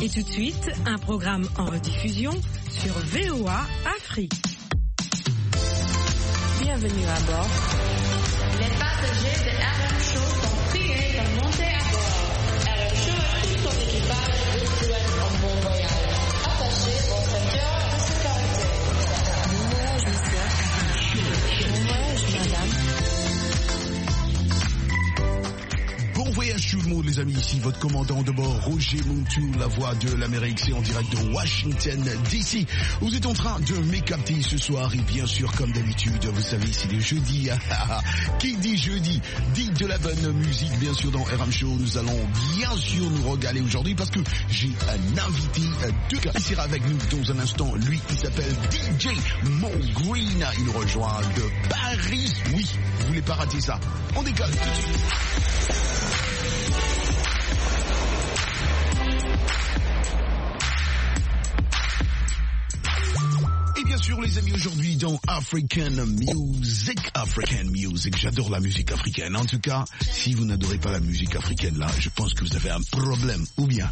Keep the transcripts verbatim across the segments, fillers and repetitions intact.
Et tout de suite, un programme en rediffusion sur V O A Afrique. Bienvenue à bord. Les passagers de R M Show sont priés de monter à bord. R M Show et tout son équipage vous souhaitent un bon voyage. Attachez vos ceintures de sécurité. Bon voyage, monsieur. Bon voyage, madame. Bon voyage tout le monde les amis, ici votre commandant de bord Roger Montou, la voix de l'Amérique, c'est en direct de Washington D C. Vous êtes en train de m'écapter ce soir et bien sûr comme d'habitude, vous savez c'est le jeudi. Qui dit jeudi dit de la bonne musique bien sûr dans R M Show. Nous allons bien sûr nous régaler aujourd'hui parce que j'ai un invité de cas. Il sera avec nous dans un instant, lui il s'appelle D J Mo Green, il nous rejoint de Paris. Oui, vous voulez pas rater ça, on décolle tout de suite. Et bien sûr les amis, aujourd'hui dans African Music, African Music, j'adore la musique africaine. En tout cas, si vous n'adorez pas la musique africaine là, je pense que vous avez un problème, ou bien...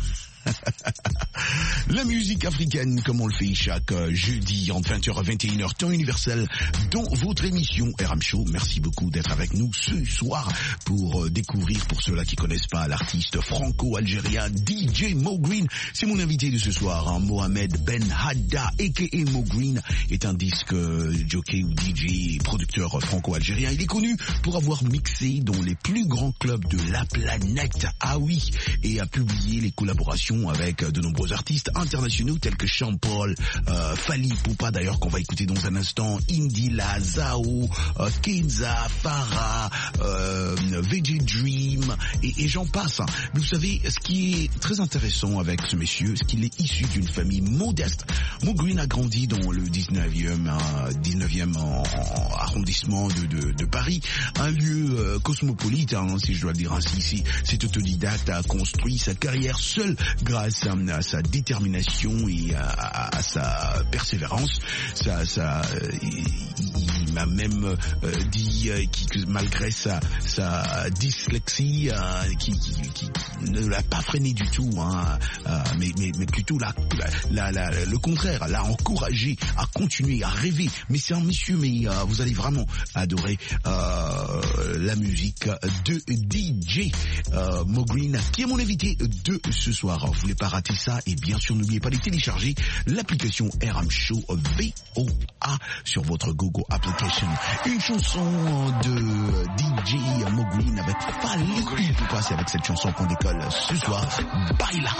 La musique africaine, comme on le fait chaque euh, jeudi entre vingt heures et vingt et une heures, temps universel, dans votre émission R M Show. Merci beaucoup d'être avec nous ce soir pour euh, découvrir, pour ceux-là qui connaissent pas, l'artiste franco-algérien D J Mo Green. C'est mon invité de ce soir, hein, Mohamed Ben Hadda, aka Mo Green, est un disque euh, jockey ou D J, producteur euh, franco-algérien. Il est connu pour avoir mixé dans les plus grands clubs de la planète, ah oui, et a publié les collaborations avec de nombreux artistes internationaux tels que Sean Paul, euh, Fally Ipupa d'ailleurs qu'on va écouter dans un instant, Indila, Zao, euh, Kenza, Farah, euh, V J Dream et, et j'en passe. Mais vous savez, ce qui est très intéressant avec ce monsieur, c'est qu'il est issu d'une famille modeste. Mo Green a grandi dans le dix-neuvième, euh, dix-neuvième en, en arrondissement de, de, de Paris, un lieu euh, cosmopolite, hein, si je dois le dire ainsi. Si cet autodidacte a construit sa carrière seul grâce à, à sa détermination et à, à, à sa persévérance. Ça, ça, euh, il, il m'a même euh, dit euh, qui, que malgré sa, sa dyslexie, euh, qui, qui, qui ne l'a pas freiné du tout, hein, euh, mais, mais, mais plutôt la, la, la, la, le contraire, l'a encouragé à continuer, à rêver. Mais c'est un monsieur, mais euh, vous allez vraiment adorer euh, la musique de D J euh, Mo Green, qui est mon invité de ce soir. Vous voulez pas rater ça, et bien sûr n'oubliez pas de télécharger l'application R M Show V O A sur votre Google Application. Une chanson de D J Mo Green avec Fally Ipupa, c'est avec cette chanson qu'on décolle ce soir. Baila.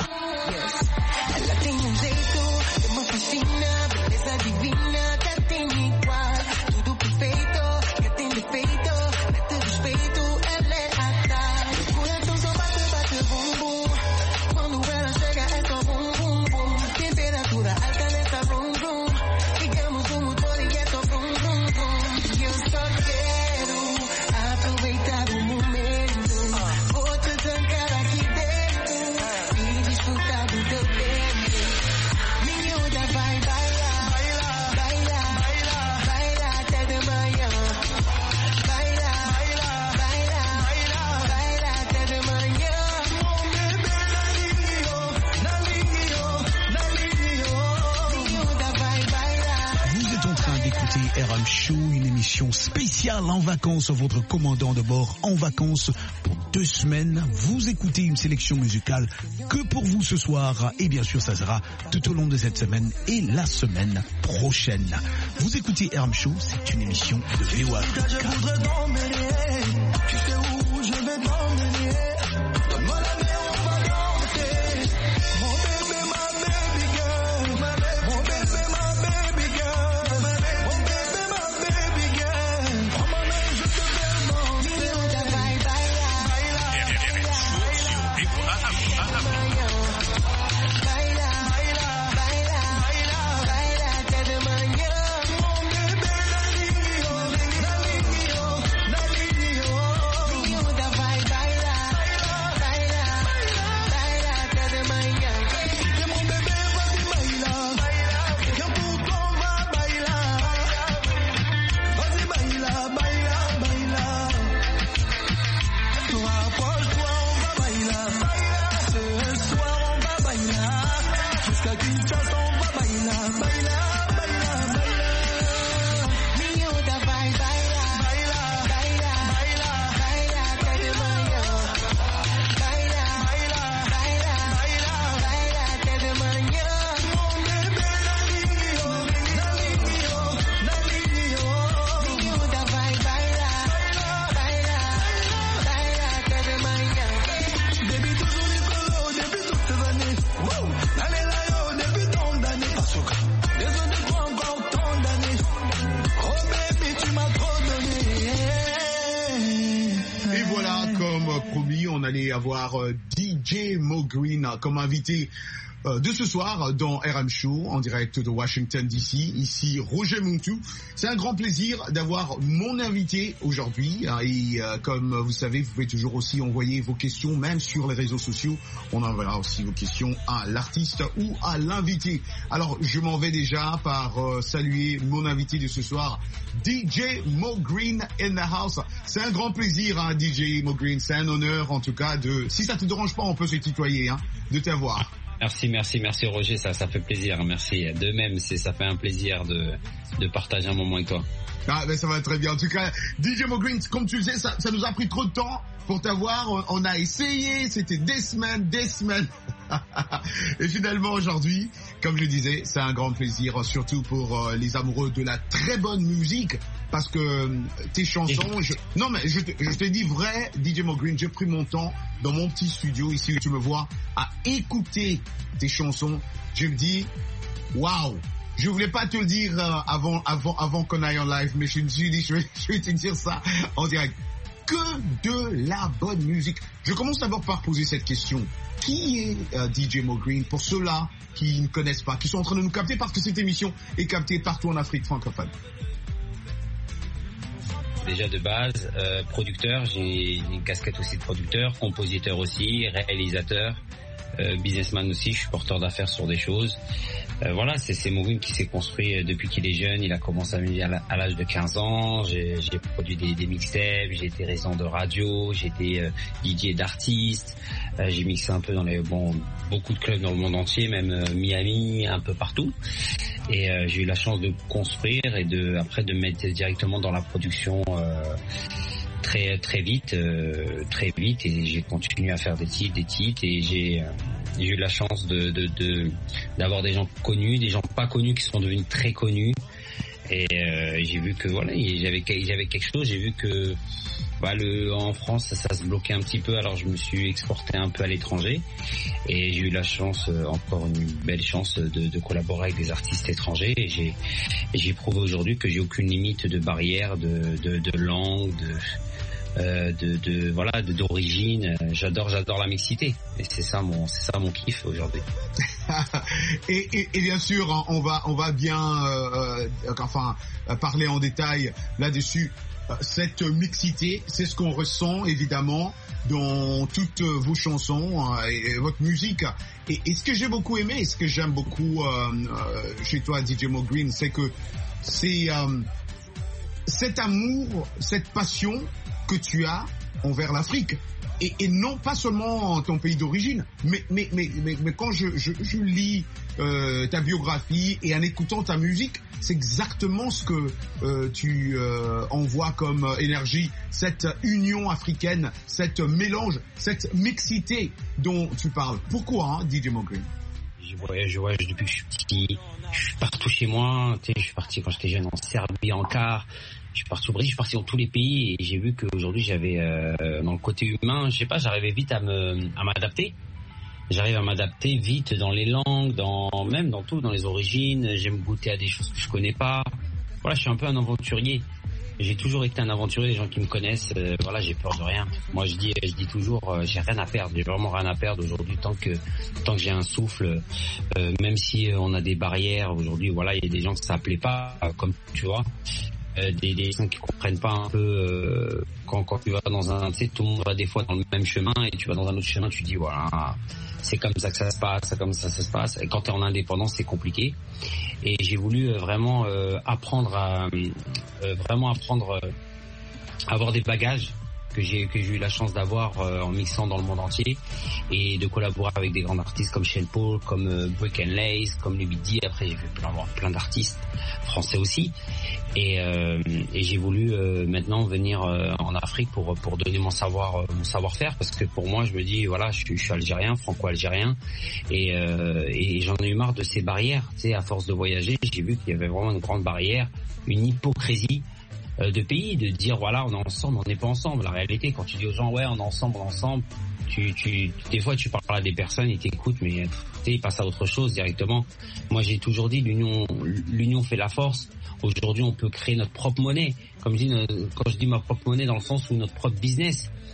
Ela tem um jeito de muito fina, beleza divina, que tem igual, tudo perfeito, que tem defeito, mete respeito, ela é atrás. O coração só bate, bate, bum, bum. Quando ela chega é só bum, bum, bum. Temperatura alta nessa brum, brum. Ligamos o motor e é só brum, brum, brum. E eu só quero aproveitar o momento. Vou te trancar aqui dentro e desfrutar do teu tempo. Miúda vai bailar, bailar, bailar, bailar até de manhã. Bailar, bailar, bailar, bailar até de manhã. Mon bébé na ligne, na ligne, na ligne. Miúda vai bailar. Vous êtes en train d'écouter R M Show, une émission spéciale en vacances, votre commandant de bord en vacances pour deux semaines. Vous écoutez une sélection musicale que pour vous ce soir, et bien sûr ça sera tout au long de cette semaine et la semaine prochaine. Vous écoutez R M Show, c'est une émission de V O A Africa. Je voudrais t'emmener, tu sais où je vais t'emmener. Donne-moi la main, on va danser. Mon bébé, ma baby girl. Mon bébé, ma baby girl. Mon bébé, ma baby girl. Prends ma main, je te fais danser. Miúda vai bailar, bailar, bailar, bailar, bailar, bailar até de manhã. Mon bébé na ligne, na ligne, na ligne. Miúda vai bailar. et avoir euh, D J Mo Green comme invité euh, de ce soir dans R M Show en direct de Washington D C. Ici Roger Montou. C'est un grand plaisir d'avoir mon invité aujourd'hui hein, et euh, comme vous savez, vous pouvez toujours aussi envoyer vos questions même sur les réseaux sociaux. On enverra aussi vos questions à l'artiste ou à l'invité. Alors je m'en vais déjà par euh, saluer mon invité de ce soir, D J Mo Green in the house. C'est un grand plaisir hein, D J Mo Green, c'est un honneur en tout cas de, si ça te dérange pas, on peut se tutoyer hein, de t'avoir. Merci, merci, merci Roger, ça, ça fait plaisir, merci. De même, c'est, ça fait un plaisir de, de partager un moment avec toi. Ah, ben ça va très bien. En tout cas, D J Mo Green, comme tu le sais, ça, ça nous a pris trop de temps pour t'avoir. On a essayé, c'était des semaines, des semaines. Et finalement aujourd'hui, comme je le disais, c'est un grand plaisir, surtout pour euh, les amoureux de la très bonne musique, parce que euh, tes chansons, je... non mais je te, je te dis vrai, D J Mo Green, j'ai pris mon temps dans mon petit studio ici où tu me vois à écouter tes chansons. Je me dis, waouh. Je voulais pas te le dire euh, avant, avant, avant qu'on aille en live, mais je me suis dit, je vais, je vais te dire ça en direct. Que de la bonne musique. Je commence d'abord par poser cette question. Qui est euh, D J Mo Green pour ceux-là qui ne connaissent pas, qui sont en train de nous capter parce que cette émission est captée partout en Afrique francophone? Déjà de base, euh, producteur, j'ai une casquette aussi de producteur, compositeur aussi, réalisateur, euh, businessman aussi, je suis porteur d'affaires sur des choses. Euh, voilà, c'est, c'est Mo Green qui s'est construit depuis qu'il est jeune. Il a commencé à musique à l'âge de quinze ans. J'ai, j'ai produit des, des mixtapes, j'ai été résident de radio, j'ai été euh, D J d'artistes. Euh, j'ai mixé un peu dans les bon beaucoup de clubs dans le monde entier, même euh, Miami, un peu partout. Et euh, j'ai eu la chance de construire et de après de me mettre directement dans la production. Euh, très très vite euh, très vite et j'ai continué à faire des titres des titres et j'ai, euh, j'ai eu la chance de, de, de d'avoir des gens connus, des gens pas connus qui sont devenus très connus et euh, j'ai vu que voilà j'avais j'avais quelque chose, j'ai vu que bah, le en France ça, ça se bloquait un petit peu, alors je me suis exporté un peu à l'étranger et j'ai eu la chance euh, encore une belle chance de, de collaborer avec des artistes étrangers et j'ai et j'ai prouvé aujourd'hui que j'ai aucune limite de barrière de de, de langue de Euh, de, de voilà de d'origine. J'adore j'adore la mixité et c'est ça mon c'est ça mon kiff aujourd'hui. et, et, et bien sûr on va on va bien euh, euh, enfin parler en détail là-dessus. Cette mixité, c'est ce qu'on ressent évidemment dans toutes vos chansons euh, et, et votre musique. Et, et ce que j'ai beaucoup aimé, et ce que j'aime beaucoup euh, euh, chez toi, D J Mo Green, c'est que c'est euh, cet amour, cette passion que tu as envers l'Afrique. Et, et non pas seulement en ton pays d'origine, mais, mais, mais, mais, mais quand je, je, je lis euh, ta biographie et en écoutant ta musique, c'est exactement ce que euh, tu euh, envoies comme énergie, cette union africaine, cette mélange, cette mixité dont tu parles. Pourquoi, hein, D J Mo Green? Je voyage, je voyage depuis que je suis petit, je suis partout chez moi, tu sais, je suis parti quand j'étais jeune en Serbie, en quart. Je suis parti au Brésil, je suis parti dans tous les pays et j'ai vu qu'aujourd'hui j'avais euh, dans le côté humain, je sais pas, j'arrivais vite à me à m'adapter. J'arrive à m'adapter vite dans les langues, dans même dans tout, dans les origines. J'aime goûter à des choses que je connais pas. Voilà, je suis un peu un aventurier. J'ai toujours été un aventurier. Les gens qui me connaissent, euh, voilà, j'ai peur de rien. Moi, je dis, je dis toujours, euh, j'ai rien à perdre. J'ai vraiment rien à perdre aujourd'hui tant que tant que j'ai un souffle. Euh, même si on a des barrières aujourd'hui, voilà, il y a des gens que ça plaît pas, euh, comme tu vois. Euh, des, des gens qui comprennent pas un peu euh, quand, quand tu vas dans un, tu sais, tout le monde va des fois dans le même chemin et tu vas dans un autre chemin, tu dis voilà, c'est comme ça que ça se passe, c'est comme ça que ça se passe. Et quand tu es en indépendance, c'est compliqué. Et j'ai voulu euh, vraiment euh, apprendre à euh, vraiment apprendre euh, à avoir des bagages que j'ai que j'ai eu la chance d'avoir euh, en mixant dans le monde entier et de collaborer avec des grands artistes comme Shane Paul, comme euh, Brick and Lace, comme Lubidi. Après j'ai vu plein plein d'artistes français aussi et, euh, et j'ai voulu euh, maintenant venir euh, en Afrique pour pour donner mon savoir euh, mon savoir-faire parce que pour moi je me dis voilà je suis, je suis algérien, franco-algérien et euh, et j'en ai eu marre de ces barrières, tu sais, à force de voyager j'ai vu qu'il y avait vraiment une grande barrière, une hypocrisie de pays, de dire voilà on est ensemble, on n'est pas ensemble. La réalité quand tu dis aux gens ouais on est ensemble, on est ensemble, tu, tu, des fois tu parles à des personnes, ils t'écoutent mais tu sais ils passent à autre chose directement. Moi j'ai toujours dit l'union l'union fait la force. Aujourd'hui on peut créer notre propre monnaie, comme je dis quand je dis ma propre monnaie dans le sens où notre propre business.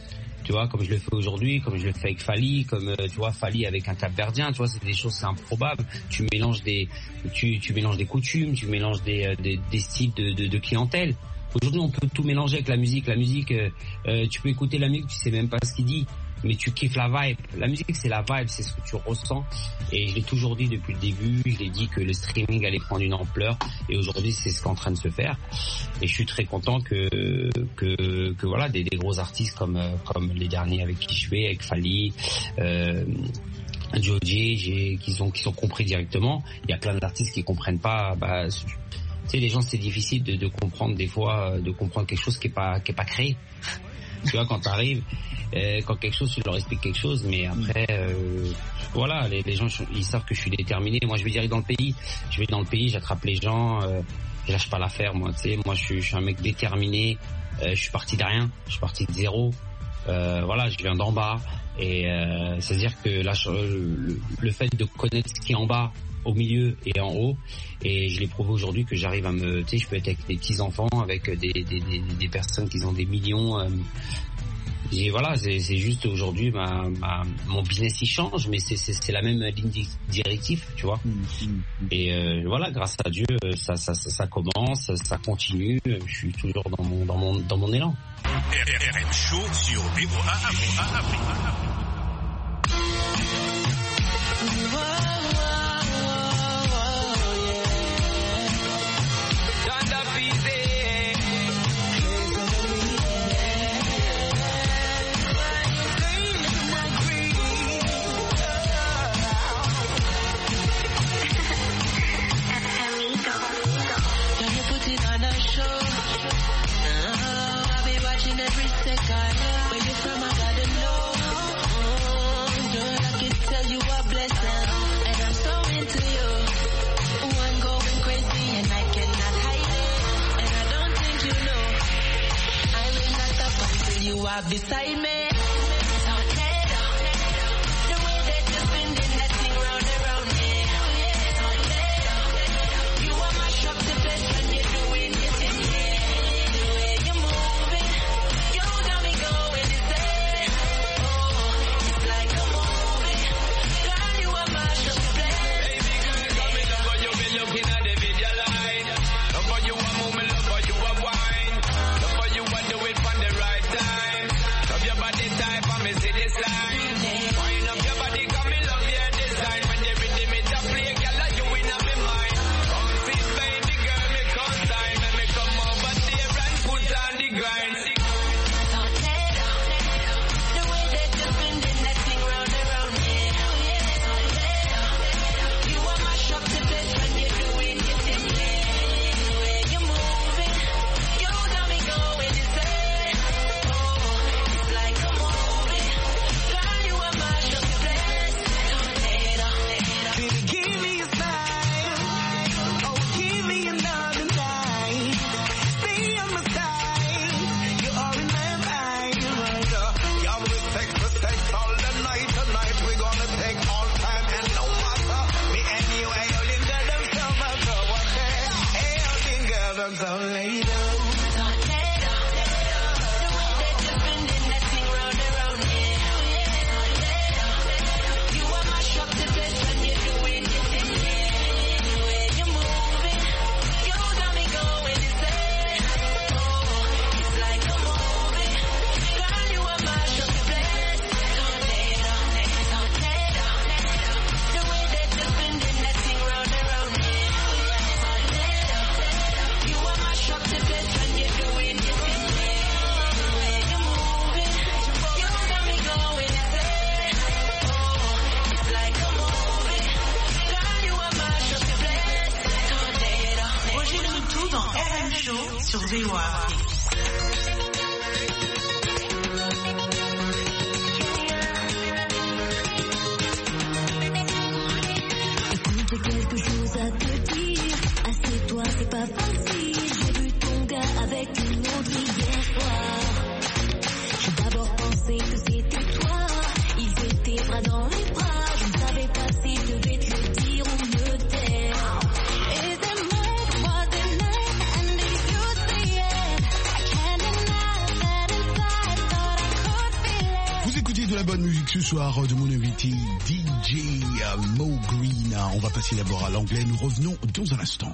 Tu vois, comme je le fais aujourd'hui, comme je le fais avec Fally, comme euh, tu vois Fally avec un Cap-Verdien, tu vois, c'est des choses, c'est improbable. Tu mélanges des, tu, tu mélanges des coutumes, tu mélanges des, euh, des, des styles de, de, de clientèle. Aujourd'hui, on peut tout mélanger avec la musique. La musique, euh, euh, tu peux écouter la musique, tu sais même pas ce qu'il dit, mais tu kiffes la vibe. La musique, c'est la vibe, c'est ce que tu ressens. Et je l'ai toujours dit depuis le début, je l'ai dit que le streaming allait prendre une ampleur. Et aujourd'hui, c'est ce qui est en train de se faire. Et je suis très content que que, que voilà, des, des gros artistes comme comme les derniers avec qui je fais, avec Fally, euh, Joji, j'ai qui sont qui sont compris directement. Il y a plein d'artistes qui comprennent pas. Bah, tu sais, les gens, c'est difficile de, de comprendre des fois, de comprendre quelque chose qui est pas qui est pas créé. Tu vois, quand t'arrives, euh, quand quelque chose, tu leur expliques quelque chose, mais après, euh, voilà, les, les gens, ils savent que je suis déterminé. Moi, je vais dire dans le pays, je vais dans le pays, j'attrape les gens, euh, je lâche pas l'affaire, moi, tu sais. Moi, je suis, je suis un mec déterminé. Euh, je suis parti de rien, je suis parti de zéro. Euh, voilà, je viens d'en bas, et euh, c'est-à-dire que là, le, le fait de connaître ce qui est en bas, au milieu et en haut, et je l'ai prouvé aujourd'hui que j'arrive à me, tu sais, je peux être avec des petits enfants, avec des des des, des personnes qui ont des millions. Euh, et voilà, c'est, c'est juste aujourd'hui ma, ma mon business il change, mais c'est c'est, c'est la même ligne directive, tu vois. Mm-hmm. Et euh, voilà, grâce à Dieu, ça ça ça, ça commence, ça continue. Je suis toujours dans mon dans mon dans mon élan. R M Show sur V O A Afrique. Beside me. Sur V O A Afrique. Écoute, j'ai quelque chose à te dire. Assieds-toi, c'est pas facile. J'ai vu ton gars avec une autre hier soir. J'ai d'abord pensé que c'était toi. Ils étaient bras dans les bras. Je ne savais pas si je devais te le dire ou me taire. Et c'est moi, moi, c'est nice, and if you say it. ce soir de mon invité D J Mo Green. On va passer d'abord à l'anglais. Nous revenons dans un instant.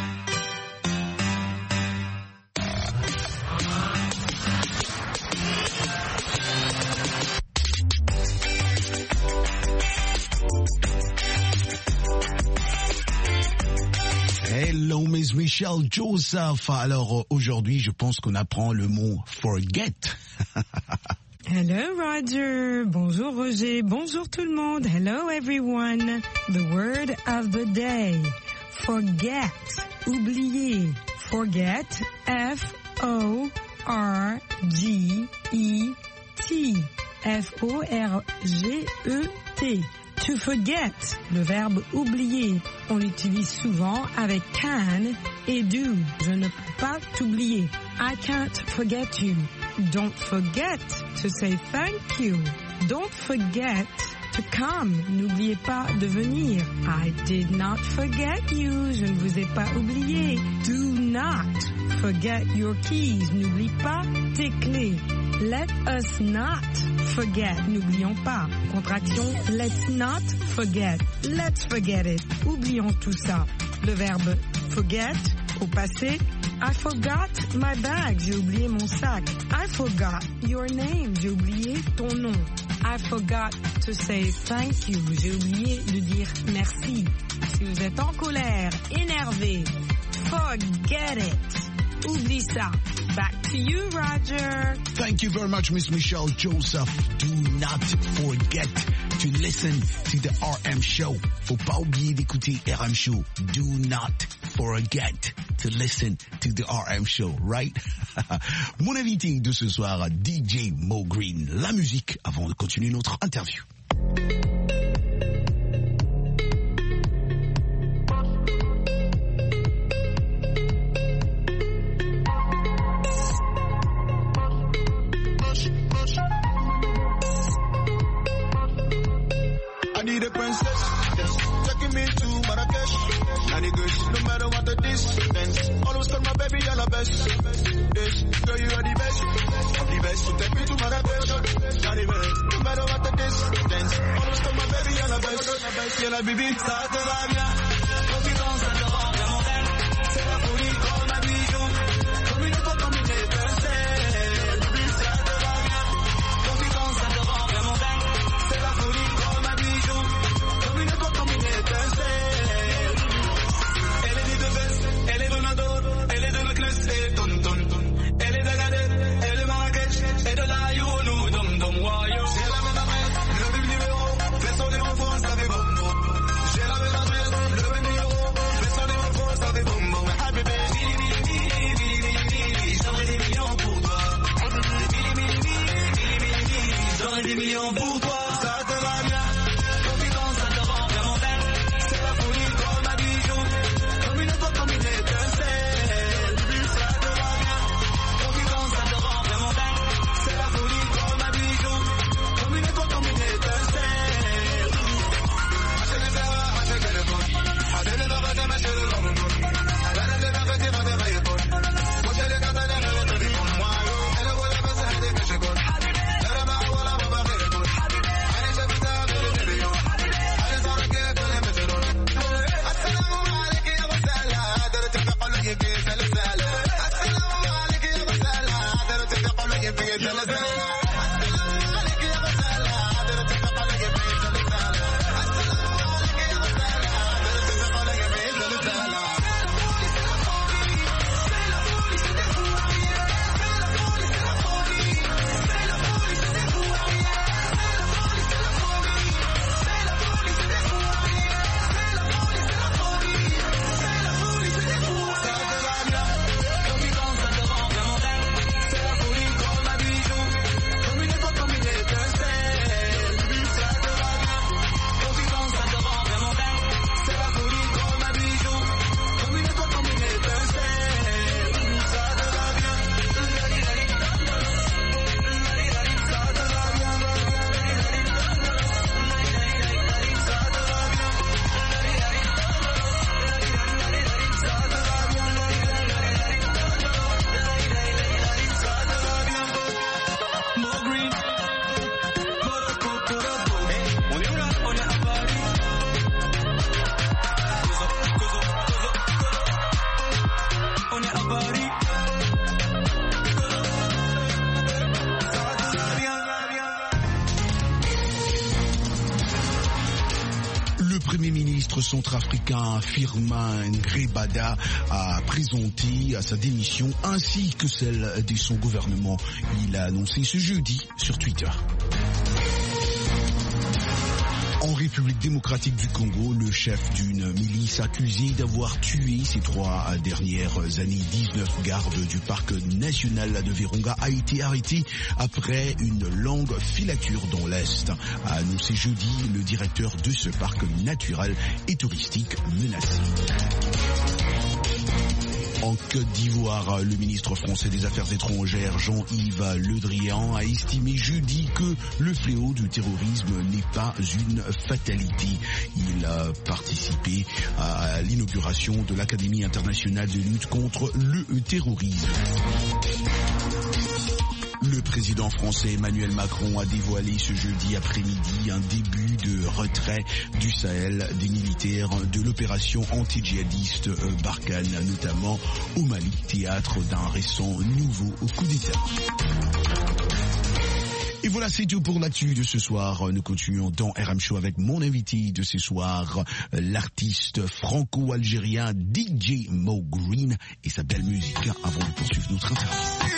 Hello, Miss Michelle Joseph. Alors aujourd'hui, je pense qu'on apprend le mot forget. Hello, Roger. Bonjour, Roger. Bonjour, tout le monde. Hello, everyone. The word of the day. Forget. Oublier. Forget. F O R G E T. F O R G E T. To forget, le verbe oublier, on l'utilise souvent avec can et do. Je ne peux pas t'oublier. I can't forget you. Don't forget to say thank you. Don't forget to come. N'oubliez pas de venir. I did not forget you. Je ne vous ai pas oublié. Do not forget your keys. N'oublie pas tes clés. Let us not forget. N'oublions pas. Contraction, let's not forget. Let's forget it. Oublions tout ça. Le verbe forget, au passé, I forgot my bag. J'ai oublié mon sac. I forgot your name. J'ai oublié ton nom. I forgot to say thank you. J'ai oublié de dire merci. Si vous êtes en colère, énervé, forget it. Oublie ça. Back to you, Roger. Thank you very much, Miss Michelle Joseph. Do not forget to listen to the R M Show. Faut pas oublier d'écouter R M Show. Do not forget to listen to the R M Show, right? Mon invité de ce soir, D J Mo Green. La musique avant de continuer notre interview. I need a princess, yes, taking me to Marrakesh. And it goes, no matter what the distance. Always call my baby all the best. Yes, girl, you are the best. I'm the best, so take me to Marrakesh. And it goes, no matter what the distance. Always call my baby all the best. Yeah, la baby, ça te va bien. Confidence, ça te rend vraiment belle. C'est la folie comme un bijou. Comme une époque, comme une étincelle. Baby, ça te va bien. Confidence, ça te rend vraiment belle. C'est la folie comme un bijou. Comme une époque, comme une étincelle. Elle est de Bess, elle est de Nador, elle est de Leclerc, et Ton Ton. Elle est d'Agadez, elle est de Marrakech, et de la Younou, Dom Dom Wayo. J'ai la même adresse, le même numéro, fais sonner en France avec Bombo. J'ai la même adresse, le Premier ministre centrafricain Firmin Ngrebada a présenté sa démission ainsi que celle de son gouvernement. Il a annoncé ce jeudi sur Twitter. En République démocratique du Congo, le chef d'une milice accusé d'avoir tué ces trois dernières années dix-neuf gardes du parc national de Virunga a été arrêté après une longue filature dans l'Est, a annoncé jeudi le directeur de ce parc naturel et touristique menacé. En Côte d'Ivoire, le ministre français des Affaires étrangères Jean-Yves Le Drian a estimé jeudi que le fléau du terrorisme n'est pas une fatalité. Il a participé à l'inauguration de l'Académie internationale de lutte contre le terrorisme. Le président français Emmanuel Macron a dévoilé ce jeudi après-midi un début de retrait du Sahel des militaires de l'opération anti-djihadiste Barkhane, notamment au Mali, théâtre d'un récent nouveau coup d'État. Et voilà, c'est tout pour l'actu de ce soir. Nous continuons dans R M Show avec mon invité de ce soir, l'artiste franco-algérien D J Mo Green et sa belle musique avant de poursuivre notre interview.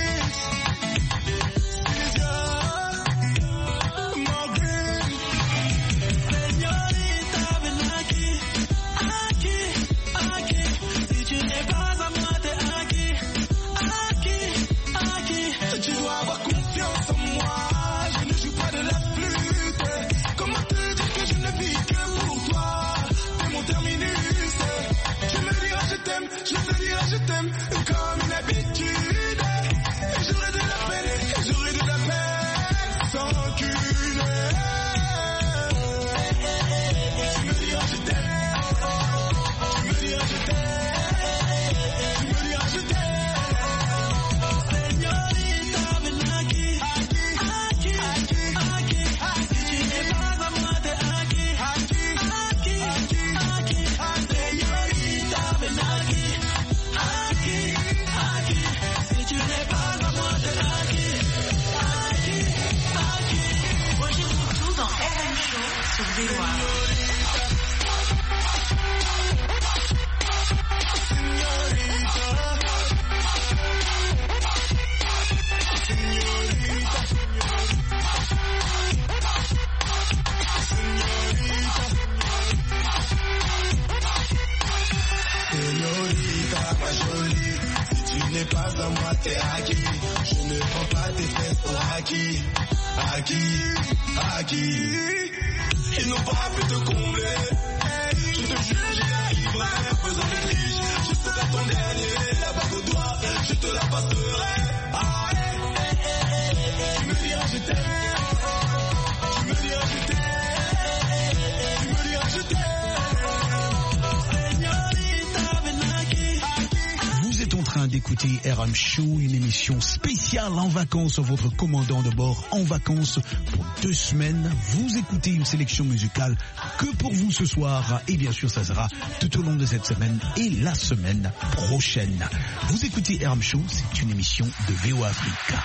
D'écouter R M Show, une émission spéciale en vacances, votre commandant de bord en vacances pour deux semaines. Vous écoutez une sélection musicale que pour vous ce soir, et bien sûr ça sera tout au long de cette semaine et la semaine prochaine. Vous écoutez R M Show, c'est une émission de V O Africa.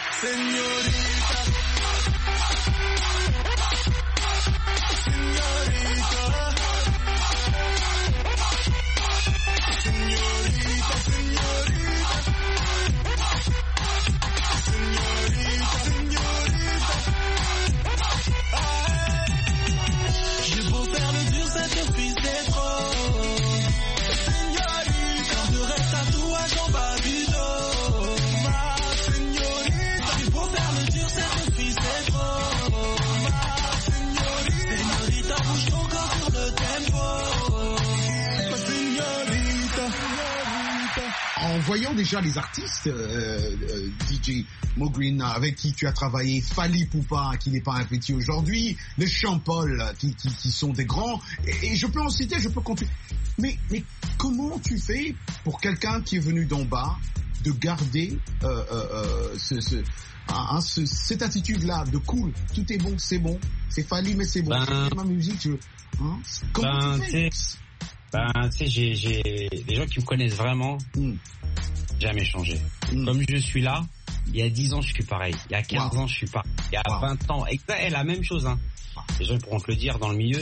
En voyant déjà les artistes, euh, euh, D J Mo Green, avec qui tu as travaillé, Fally Ipupa, qui n'est pas un petit aujourd'hui, les Champol, qui, qui, qui sont des grands, et, et je peux en citer, je peux continuer. Mais, mais comment tu fais pour quelqu'un qui est venu d'en bas de garder euh, euh, ce, ce, hein, ce, cette attitude-là de cool, tout est bon, c'est bon, c'est Fally mais c'est bon, ben, c'est ma musique, je, hein, comment ben, tu fais? Ben, tu sais, j'ai, j'ai des gens qui me connaissent vraiment, mm. jamais changé. Mm. Comme je suis là, il y a dix ans, je suis pareil. Il y a quinze wow. ans, je suis pareil. Il y a wow. vingt ans, et la même chose, hein. Les gens pourront te le dire dans le milieu.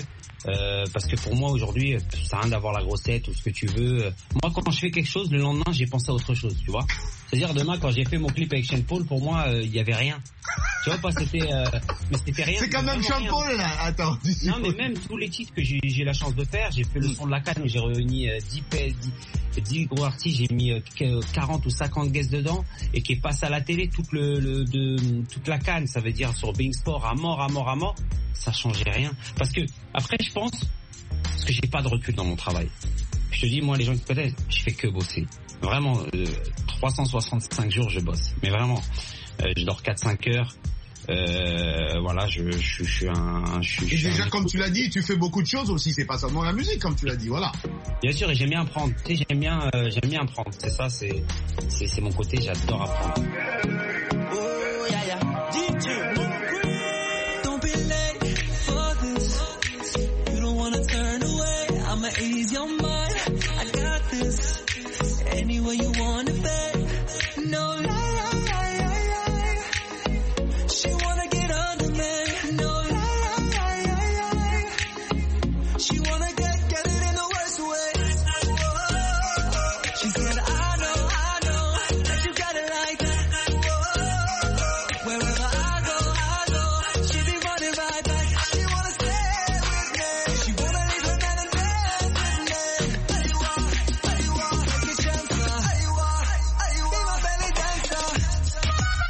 Euh, parce que pour moi aujourd'hui, ça sert à rien d'avoir la grossette ou ce que tu veux. Moi, quand je fais quelque chose, le lendemain, j'ai pensé à autre chose, tu vois. C'est-à-dire demain, quand j'ai fait mon clip avec Sean Paul, pour moi, il euh, y avait rien. Tu vois pas, c'était, euh, mais c'était rien. C'est quand même Sean Paul là. Attends. Non, mais même tous les titres que j'ai, j'ai la chance de faire, j'ai fait le son de la canne où j'ai réuni euh, dix, dix, dix gros artistes, j'ai mis euh, quarante ou cinquante guests dedans et qui est passé à la télé toute le, le de toute la canne. Ça veut dire sur Being Sport à mort, à mort, à mort. Ça changeait rien. Parce que après, je pense, parce que j'ai pas de recul dans mon travail. Je te dis, moi, les gens qui me connaissent, je fais que bosser. Vraiment, euh, trois cent soixante-cinq jours, je bosse. Mais vraiment, euh, je dors quatre cinq heures. Euh, voilà, je, je, je suis un... Je, et je déjà, un... comme tu l'as dit, tu fais beaucoup de choses aussi. C'est pas seulement la musique, comme tu l'as dit, voilà. Bien sûr, et j'aime bien apprendre. Tu sais, j'aime bien, euh, j'aime bien apprendre. C'est ça, c'est, c'est, c'est mon côté, j'adore apprendre. Oh, yeah, yeah. D J Don't be late for this. You don't wanna turn away. I'ma ease your mind. I got this. Anywhere you want it, babe. No lie, lie, lie, lie. She wanna get under me. No lie, lie, lie, lie. She wanna get, get it in the worst way. She said, I know, I know that you got it like that. Wherever I go, I go. She be running right back. She wanna stay with me. She wanna leave her man and dance with me. Hey, you are, hey, you are, take a chance, uh. Hey, you are, hey, you are, be my belly dancer. Hey, you are,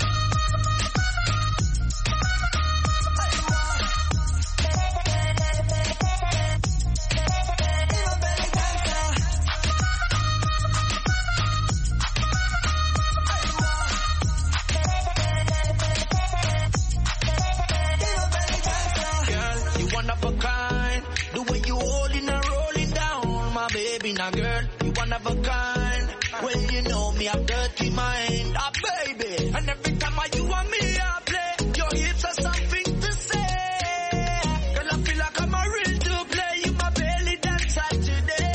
be my belly dancer. Girl, you one of a kind. The way you holding and rolling down, my baby. Now, girl, you one of a kind. Well, you know me, I've dirty mind. Ah, baby. And every time I you and me, I play. Your hips are something to say. Girl, I feel like I'm a real to play. You my belly dancer today.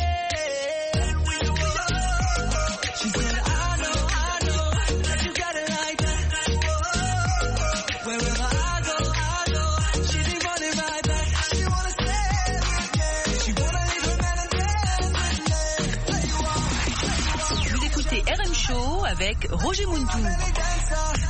She said, I know, I know that you got it like that. Wherever I go, I go. She be running right back. She wanna stay with me. She wanna leave her man and dance with me. Hey, you are, Vous écoutez R M Show avec Roger Muntou. belly dancer.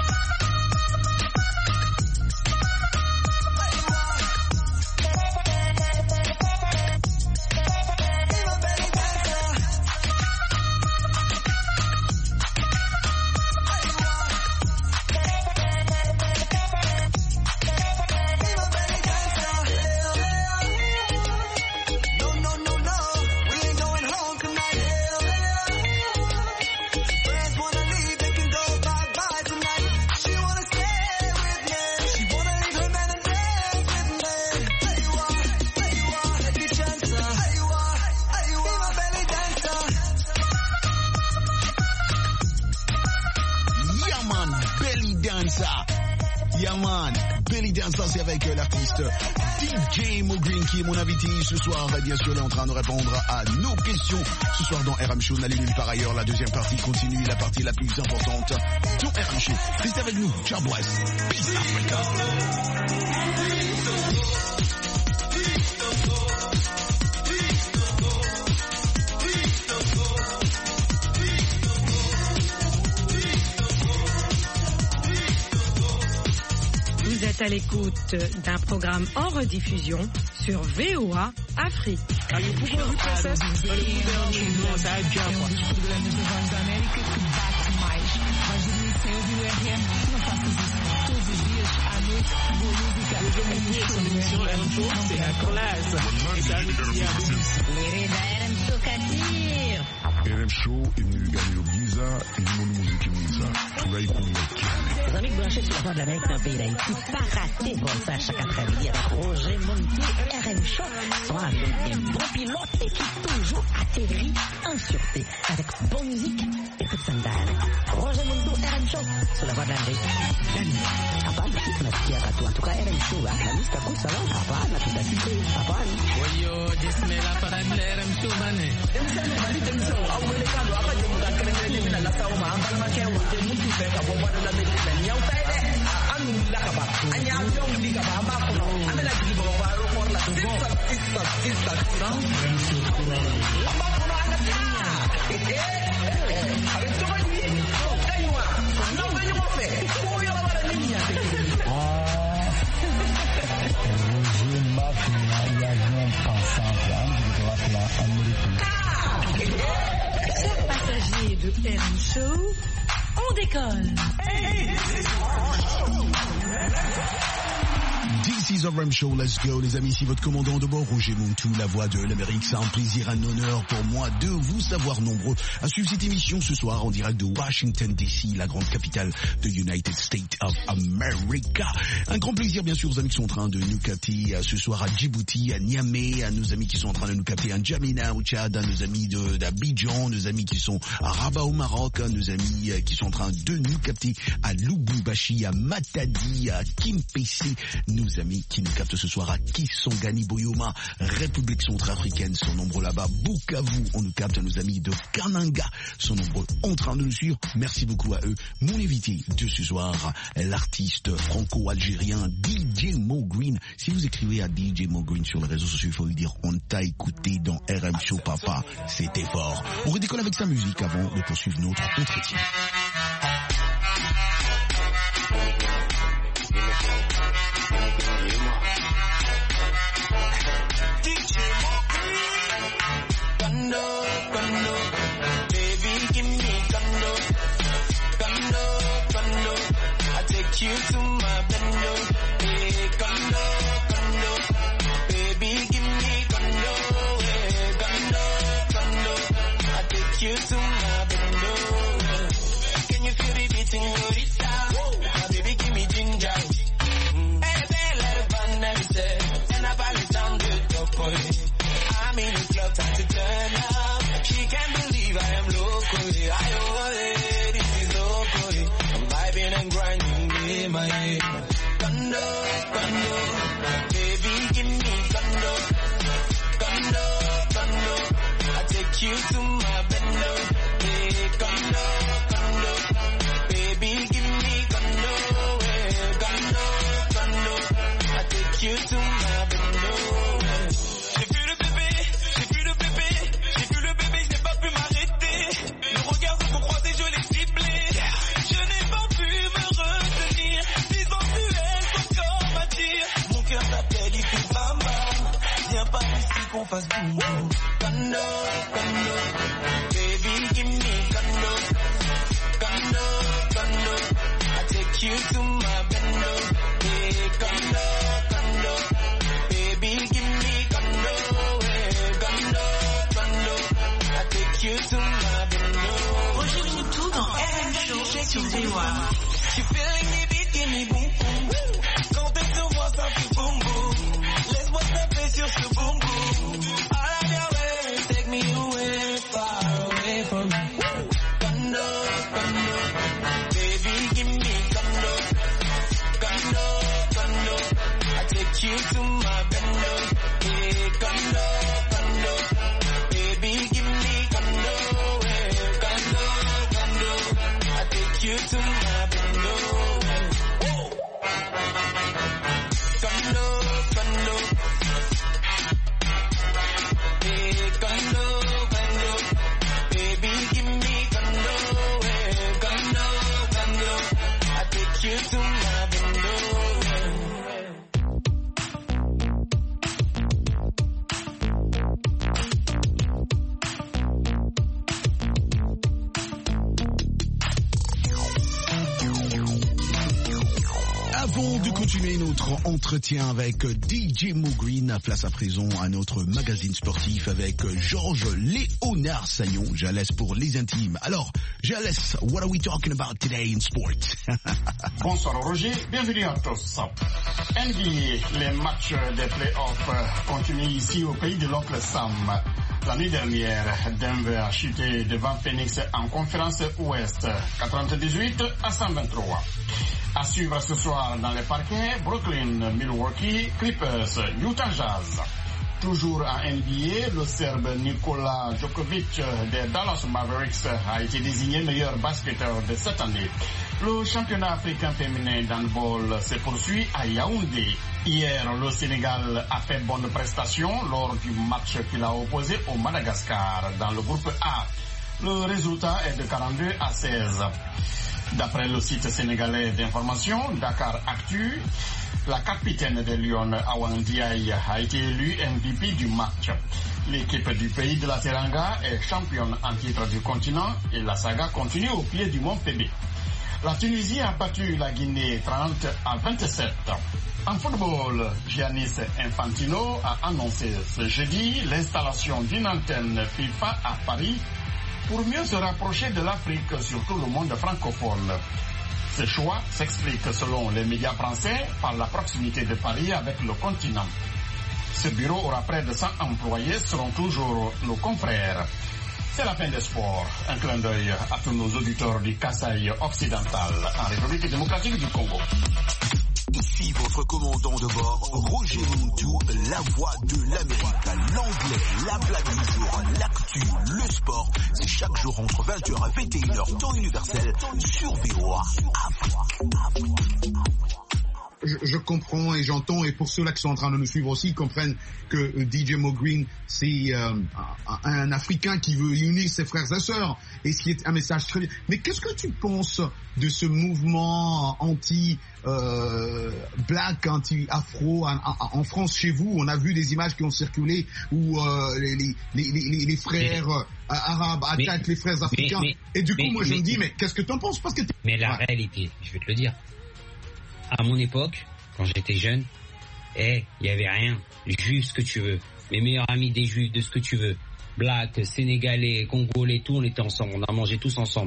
No, no, no, no, we ain't going home tonight. Friends wanna leave, they can go bye-bye tonight. She wanna stay with me. She wanna leave her man and dance with me. Hey, you are, hey, you are, take a chance, uh. Hey, you are, hey, you are, my belly dancer. Yeah man, Belly Dancer. Yeah man, Belly Dancer, c'est avec euh, l'artiste D J Mo Green qui est mon invité ce soir. Et bien sûr, il est en train de répondre à nos questions ce soir dans R M Show. N'allez nulle part ailleurs. La deuxième partie continue, la partie la plus importante dans R M Show. Restez avec nous. Ciao boys. Peace Africa. Vous êtes à l'écoute d'un programme en rediffusion sur V O A Afrique. R M Show imilingano byiza irimo n'umuziki mwiza turayikunda. Les amis branchés sur la voix de l'Amérique dans le pays d'Haïti, pas rater bon ça chaque après-midi avec Roger Muntou et R M Show sont avec un bon pilote et qui toujours atterrit en sûreté avec bonne musique et toute sandale. Roger Muntou, R M Show sur la voix de l'Amérique. La nuit. Hapana tunasikia watu. En tout cas R M Show, la nuit c'est cool ça va. Hapana tutasikia. Hapana. Oyo, dismela para R M Show bane. Anya Chers passagers de R M Show, on décolle. This is a R M Show, let's go les amis, ici votre commandant de bord, Roger Montou, la voix de l'Amérique. C'est un plaisir, un honneur pour moi de vous savoir nombreux à suivre cette émission ce soir en direct de Washington D C, la grande capitale de United States of America. Un grand plaisir bien sûr aux amis qui sont en train de nous capter ce soir à Djibouti, à Niamey, à nos amis qui sont en train de nous capter à N'Djamena au Tchad, à nos amis de, d'Abidjan, nos amis qui sont à Rabat au Maroc, à nos amis qui sont en train de nous capter à Lubumbashi, à Matadi, à Kimpese, nos amis qui nous captent ce soir à Kisangani, Boyoma, République centrafricaine, sont nombreux là-bas. Bukavu, on nous capte, nos amis de Kananga sont nombreux en train de nous suivre. Merci beaucoup à eux. Mon invité de ce soir, l'artiste franco-algérien D J Mo Green. Si vous écrivez à D J Mo Green sur les réseaux sociaux, il faut lui dire on t'a écouté dans R M Show Papa, c'était fort. On redécolle avec sa musique avant de poursuivre notre entretien. You to my bendo, hey, condo, condo, baby, give me condo, hey, condo, condo, I take you to my bendo. Can you feel the beat in your guitar? My baby, give me ginger. Hey, hey, let it burn every day, and I buy it down the top boy. I'm in the club, time to turn up. She can't believe I am local, I oh, hey, this is local. I'm vibing and grinding. My head. Condo, condo, baby, give me condo, condo, condo, I take you to my bendo, hey, condo, condo, baby, give me condo, hey, condo, condo, I take you to my bendo. J'ai vu le bébé, j'ai vu le bébé, j'ai vu le bébé, je n'ai pas pu m'arrêter. Le regard se sont croisés, je l'ai ciblé. Je n'ai pas pu me retenir. Mon cœur t'appelle, il fait bam bam. Viens pas ici qu'on fasse boum boum. Condo, condo, baby give me condo, condo, condo, I take you to my bendo, hey, condo, condo, baby give me condo, hey, condo, condo, I take you to my bendo. Roger Montou dans R M Show sur V O A. You feeling me beat, give me boom boom. Quand t'es sur moi, ça fait boum boum. Laisse-moi taper sur ce boum boum. All of your ways, take me away, far away from me. Condo, condo, baby, give me condo, condo, condo. I take you to my bendo, hey, condo, condo, baby, give me condo, hey, condo, condo. I take you to my bendo. Condo, condo, hey, condo, condo, baby, give me condo, hey, condo, condo, I take you to my bendo. Avant de continuer notre entretien avec D J Mo Green, place à présent à notre magazine sportif avec Georges Léonard Sagnon. Jalès pour les intimes. Alors, Jalès, what are we talking about today in sports? Bonsoir Roger, bienvenue à tous. N B A, les matchs des playoffs continuent ici au pays de l'oncle Sam. La nuit dernière, Denver a chuté devant Phoenix en conférence Ouest, quatre-vingt-dix-huit à cent vingt-trois. À suivre ce soir dans les parquets, Brooklyn, Milwaukee, Clippers, Utah Jazz. Toujours à N B A, le Serbe Nikola Djokovic des Dallas Mavericks a été désigné meilleur basketteur de cette année. Le championnat africain féminin d'handball se poursuit à Yaoundé. Hier, le Sénégal a fait bonne prestation lors du match qu'il a opposé au Madagascar dans le groupe A. Le résultat est de quarante-deux à seize. D'après le site sénégalais d'information Dakar Actu, la capitaine des Lions, Awa Ndiaye, a été élue M V P du match. L'équipe du pays de la Teranga est championne en titre du continent et la saga continue au pied du Mont Pébé. La Tunisie a battu la Guinée trente à vingt-sept. En football, Giannis Infantino a annoncé ce jeudi l'installation d'une antenne FIFA à Paris pour mieux se rapprocher de l'Afrique, surtout le monde francophone. Ce choix s'explique, selon les médias français, par la proximité de Paris avec le continent. Ce bureau aura près de cent employés, seront toujours nos confrères. C'est la fin des sports. Un clin d'œil à tous nos auditeurs du Kasaï occidental en République démocratique du Congo. Ici votre commandant de bord, Roger Montou, la voix de l'Amérique, l'anglais, la blague du jour, l'actu, le sport. C'est chaque jour entre vingt heures et vingt et une heures, temps universel, sur V O A Afrique. Je, je comprends et j'entends, et pour ceux-là qui sont en train de nous suivre aussi, comprennent que euh, D J Mo Green, c'est euh, un, un Africain qui veut unir ses frères et sœurs, et ce qui est un message très bien. Mais qu'est-ce que tu penses de ce mouvement anti euh, black, anti afro en, en, en France chez vous? On a vu des images qui ont circulé où euh, les, les, les, les, les frères euh, arabes attaquent les frères africains. Mais, mais, et du coup, mais, moi, je mais, me dis, mais qu'est-ce que tu en penses? Parce que mais la ouais. réalité, je vais te le dire. À mon époque, quand j'étais jeune, eh, il y avait rien. Juif, ce que tu veux. Mes meilleurs amis des juifs, de ce que tu veux. Black, sénégalais, congolais, tout, on était ensemble. On a mangé tous ensemble.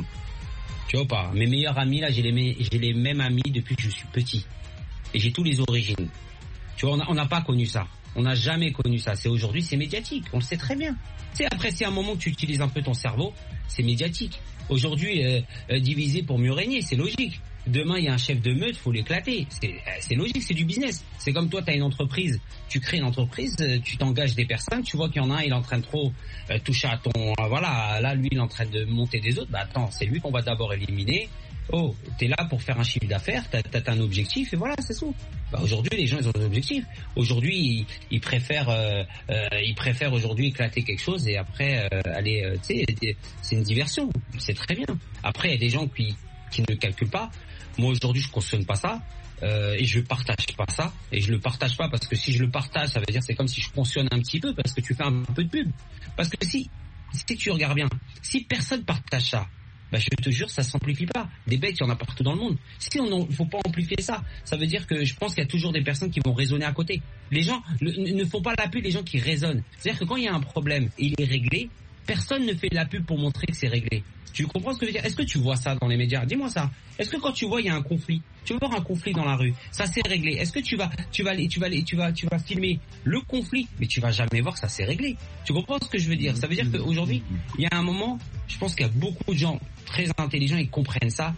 Tu vois pas? Mes meilleurs amis, là, j'ai les, j'ai les mêmes amis depuis que je suis petit. Et j'ai tous les origines. Tu vois, on n'a pas connu ça. On n'a jamais connu ça. C'est aujourd'hui, c'est médiatique. On le sait très bien. Tu sais, après, c'est un moment que tu utilises un peu ton cerveau. C'est médiatique. Aujourd'hui, euh, euh, diviser pour mieux régner, c'est logique. Demain, il y a un chef de meute, faut l'éclater. C'est, c'est logique, c'est du business. C'est comme toi, tu as une entreprise, tu crées une entreprise, tu t'engages des personnes, tu vois qu'il y en a un, il est en train de trop euh, toucher à ton... Euh, voilà, là, lui, il est en train de monter des autres. Bah attends, c'est lui qu'on va d'abord éliminer. Oh, t'es là pour faire un chiffre d'affaires, t'as, t'as un objectif, et voilà, c'est tout. Bah aujourd'hui, les gens, ils ont des objectifs. Aujourd'hui, ils, ils préfèrent, euh, euh, ils préfèrent aujourd'hui éclater quelque chose et après euh, aller, euh, tu sais, c'est une diversion. C'est très bien. Après, il y a des gens qui, qui ne calculent pas. Moi aujourd'hui je cautionne pas ça euh, et je partage pas ça et je le partage pas parce que si je le partage ça veut dire c'est comme si je cautionne un petit peu parce que tu fais un peu de pub. Parce que si si tu regardes bien, si personne partage ça, bah je te jure ça s'amplifie pas. Des bêtes il y en a partout dans le monde. Si on ne faut pas amplifier ça, ça veut dire que je pense qu'il y a toujours des personnes qui vont raisonner à côté. Les gens le, ne font pas la pub, les gens qui raisonnent. C'est-à-dire que quand il y a un problème et il est réglé, personne ne fait de la pub pour montrer que c'est réglé. Tu comprends ce que je veux dire? Est-ce que tu vois ça dans les médias? Dis-moi ça. Est-ce que quand tu vois il y a un conflit, tu vas voir un conflit dans la rue, ça s'est réglé. Est-ce que tu vas, tu vas, tu vas, tu vas, tu vas filmer le conflit, mais tu vas jamais voir que ça s'est réglé. Tu comprends ce que je veux dire? Ça veut dire qu'aujourd'hui, il y a un moment, je pense qu'il y a beaucoup de gens très intelligents qui comprennent ça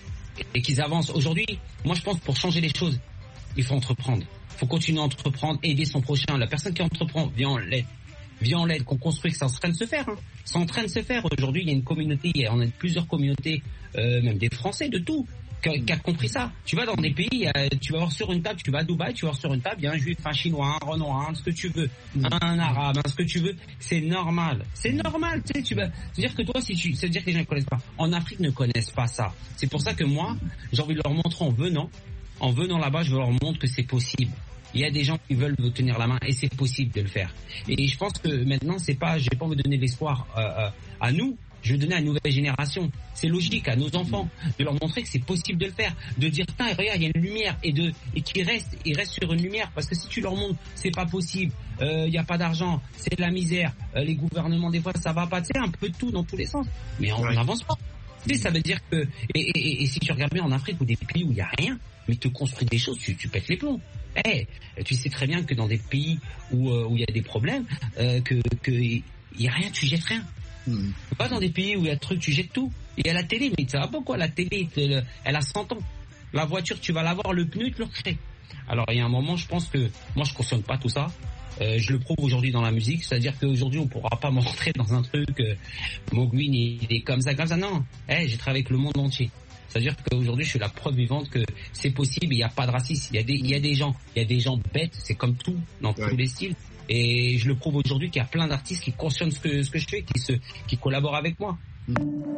et qu'ils avancent. Aujourd'hui, moi je pense pour changer les choses, il faut entreprendre. Il faut continuer à entreprendre, aider son prochain. La personne qui entreprend, vient en l'aide. Vient en l'aide, qu'on construit, que c'est en train de se faire. Hein. C'est en train de se faire. Aujourd'hui, il y a une communauté, il y a, on a plusieurs communautés, euh, même des Français, de tout, qui, qui a compris ça. Tu vas dans des pays, euh, tu vas voir sur une table, tu vas à Dubaï, tu vas voir sur une table, il y a un juif, un chinois, un renoir, ce que tu veux, un, un arabe, ce que tu veux. C'est normal. C'est normal, tu sais, tu vas, c'est-à-dire que toi, si tu, c'est-à-dire que les gens ne connaissent pas. En Afrique, ne connaissent pas ça. C'est pour ça que moi, j'ai envie de leur montrer en venant, en venant là-bas, je veux leur montrer que c'est possible. Il y a des gens qui veulent vous tenir la main et c'est possible de le faire. Et je pense que maintenant, c'est pas, j'ai pas envie de donner l'espoir euh, à nous, je veux donner à la nouvelle génération. C'est logique, à nos enfants, de leur montrer que c'est possible de le faire, de dire tiens, regarde, il y a une lumière et de et qu'ils restent, ils restent sur une lumière parce que si tu leur montres c'est pas possible, il euh, y a pas d'argent, c'est de la misère, euh, les gouvernements des fois ça va pas, tu sais, un peu de tout dans tous les sens, mais on n'avance pas. Tu sais, ça veut dire que et, et, et si tu regardes bien en Afrique ou des pays où il y a rien, mais tu construis des choses, tu, tu pètes les plombs. Eh, hey, tu sais très bien que dans des pays où euh, où il y a des problèmes, euh, que que il y a rien, tu jettes rien. Mm. Pas dans des pays où il y a des trucs, tu jettes tout. Et à la télé, mais ça va pas quoi, la télé, elle a cent ans. La voiture, tu vas l'avoir, le pneu, tu le recrées. Alors il y a un moment, je pense que moi je cautionne pas tout ça. Euh, je le prouve aujourd'hui dans la musique, c'est-à-dire qu'aujourd'hui on pourra pas me rentrer dans un truc euh, Mogwin il est comme ça, comme ça, non. Hey, j'ai travaillé avec le monde entier. C'est-à-dire qu'aujourd'hui je suis la preuve vivante que c'est possible, il n'y a pas de racisme, il y a des, il y a des gens, il y a des gens bêtes, c'est comme tout, dans ouais. tous les styles. Et je le prouve aujourd'hui qu'il y a plein d'artistes qui cautionnent ce que, ce que je fais, qui se, qui collaborent avec moi. Mm.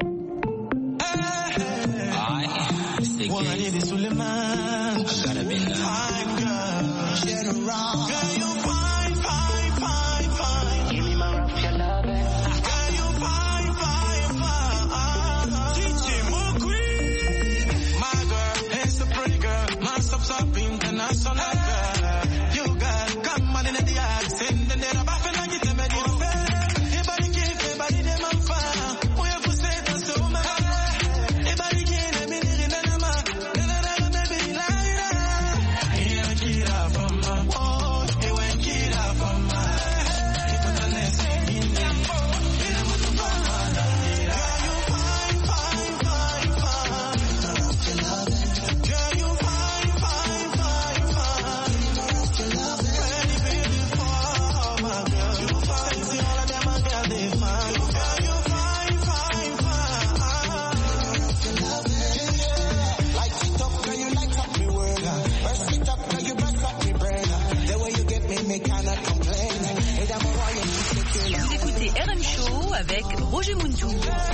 Avec Roger Muntou.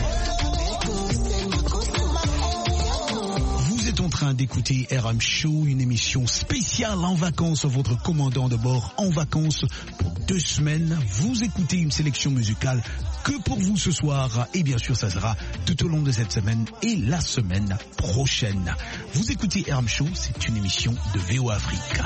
Vous êtes en train d'écouter R M Show, une émission spéciale en vacances. Votre commandant de bord en vacances pour deux semaines. Vous écoutez une sélection musicale que pour vous ce soir. Et bien sûr, ça sera tout au long de cette semaine et la semaine prochaine. Vous écoutez R M Show, c'est une émission de V O Afrique.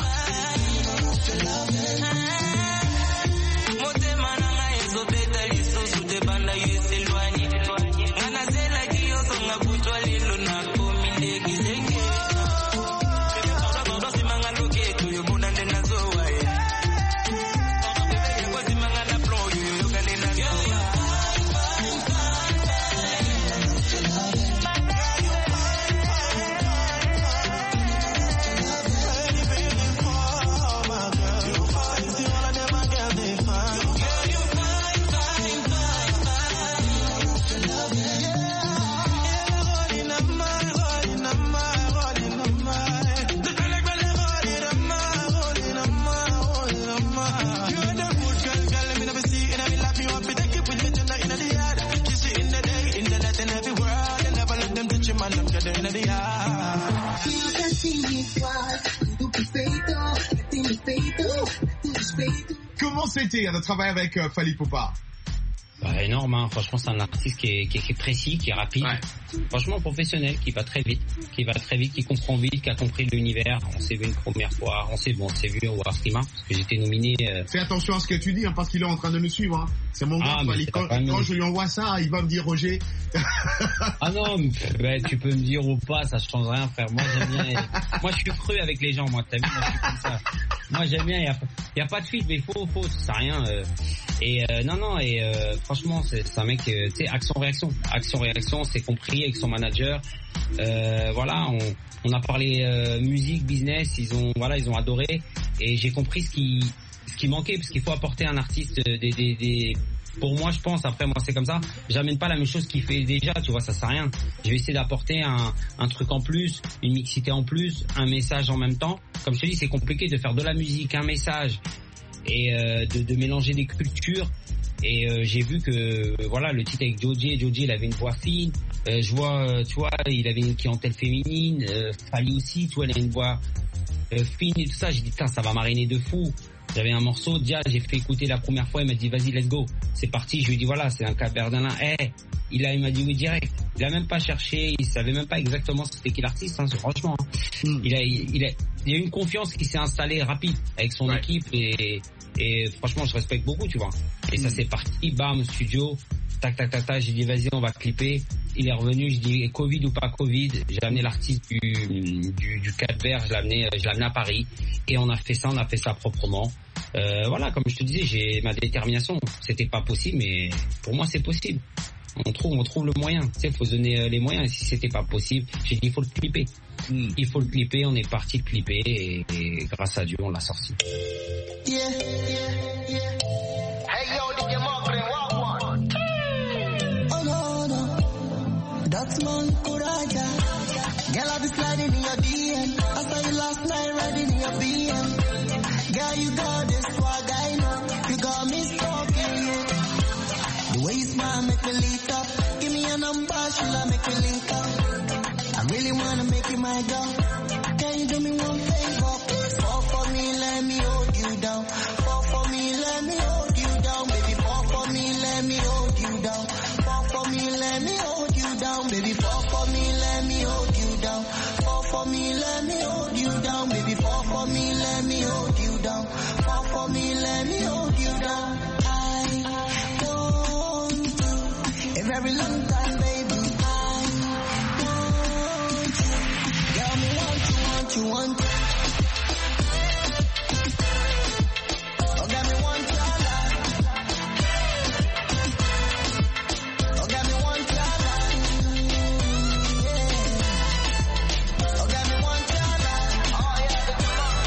Comment c'était de travailler avec euh, Fally Poupa? Bah, énorme, hein. Franchement c'est un artiste qui est, qui est, qui est précis, qui est rapide, ouais. Franchement professionnel, qui va très vite, qui va très vite, qui comprend vite, qui a compris l'univers. On s'est vu une première fois, on s'est bon, on s'est vu au Warskima, parce que j'étais nominé. Euh... Fais attention à ce que tu dis, hein, parce qu'il est en train de nous suivre. Hein. C'est mon gars, ah, Fally. Quand, quand je lui envoie ça, il va me dire Roger. Ah non, mais, bah, tu peux me dire ou pas, ça change rien, frère. Moi j'aime bien. Et... Moi je suis cru avec les gens, moi t'as vu, moi je suis comme ça. Moi j'aime bien, il y a, y a pas de fuite, mais faut, faut, ça sert à rien. Euh... Et euh, non, non, et euh, franchement, c'est, c'est un mec, euh, tu sais, action-réaction. Action-réaction, c'est compris avec son manager. Euh, voilà, on, on a parlé euh, musique, business, ils ont, voilà, ils ont adoré. Et j'ai compris ce qui, ce qui manquait, parce qu'il faut apporter un artiste des, des, des. Pour moi, je pense, après, moi, c'est comme ça. J'amène pas la même chose qu'il fait déjà, tu vois, ça sert à rien. Je vais essayer d'apporter un, un truc en plus, une mixité en plus, un message en même temps. Comme je te dis, c'est compliqué de faire de la musique, un message. Et euh, de, de mélanger des cultures. Et euh, j'ai vu que euh, voilà, le titre avec Joji, Joji il avait une voix fine. Euh, je vois, euh, tu vois, il avait une clientèle féminine. Euh, Fally aussi, tu vois, il a une voix euh, fine et tout ça. J'ai dit putain, ça va mariner de fou. J'avais un morceau, Dia, j'ai fait écouter la première fois, il m'a dit vas-y, let's go. C'est parti. Je lui ai dit voilà, c'est un Capverdien. Eh, hey, il a, il m'a dit oui direct. Il a même pas cherché, il savait même pas exactement c'était qui l'artiste. Hein, franchement, mm. il a, il, il a, il y a une confiance qui s'est installée rapide avec son ouais. équipe et Et franchement, je respecte beaucoup, tu vois. Et mmh. ça, c'est parti, bam, studio, tac, tac, tac, tac. J'ai dit, vas-y, on va clipper. Il est revenu, je dis, Covid ou pas Covid. J'ai amené l'artiste du, du, du Cap-Vert, je l'ai amené, je l'ai amené à Paris. Et on a fait ça, on a fait ça proprement. Euh, voilà, comme je te disais, j'ai ma détermination. C'était pas possible, mais pour moi, c'est possible. On trouve, on trouve le moyen. Tu sais, il faut se donner les moyens. Et si c'était pas possible, j'ai dit, il faut le clipper. Mm. Il faut le clipper, on est parti le clipper et, et grâce à Dieu, on l'a sorti. Yeah, yeah. Fox man, Kuraja. Girl, I be sliding in your D M. I saw you last night riding in your B M. Girl, you got this swag, I know. You got me stalking you. The way you smile make me leak up. Give me a number, shall I make me link up? I really wanna make you my girl. Can you do me one favor, please? Fall for me, let me hold you down. Fall for me, let me hold you down. Baby, fall for me, let me hold you down. Fall for me, let me hold you down. Baby, fall for me, let me hold you down. Fall for me, let me hold you down. Baby, fall for me, let me hold you down. Fall for me, let me hold you down. I want you a very long time, baby. I want you. Girl, me want you, want you, want you. Oh, girl, me want you, I love. Oh, girl, me want you, I love. Yeah. Oh, girl, me want you, I love. Oh, yeah, the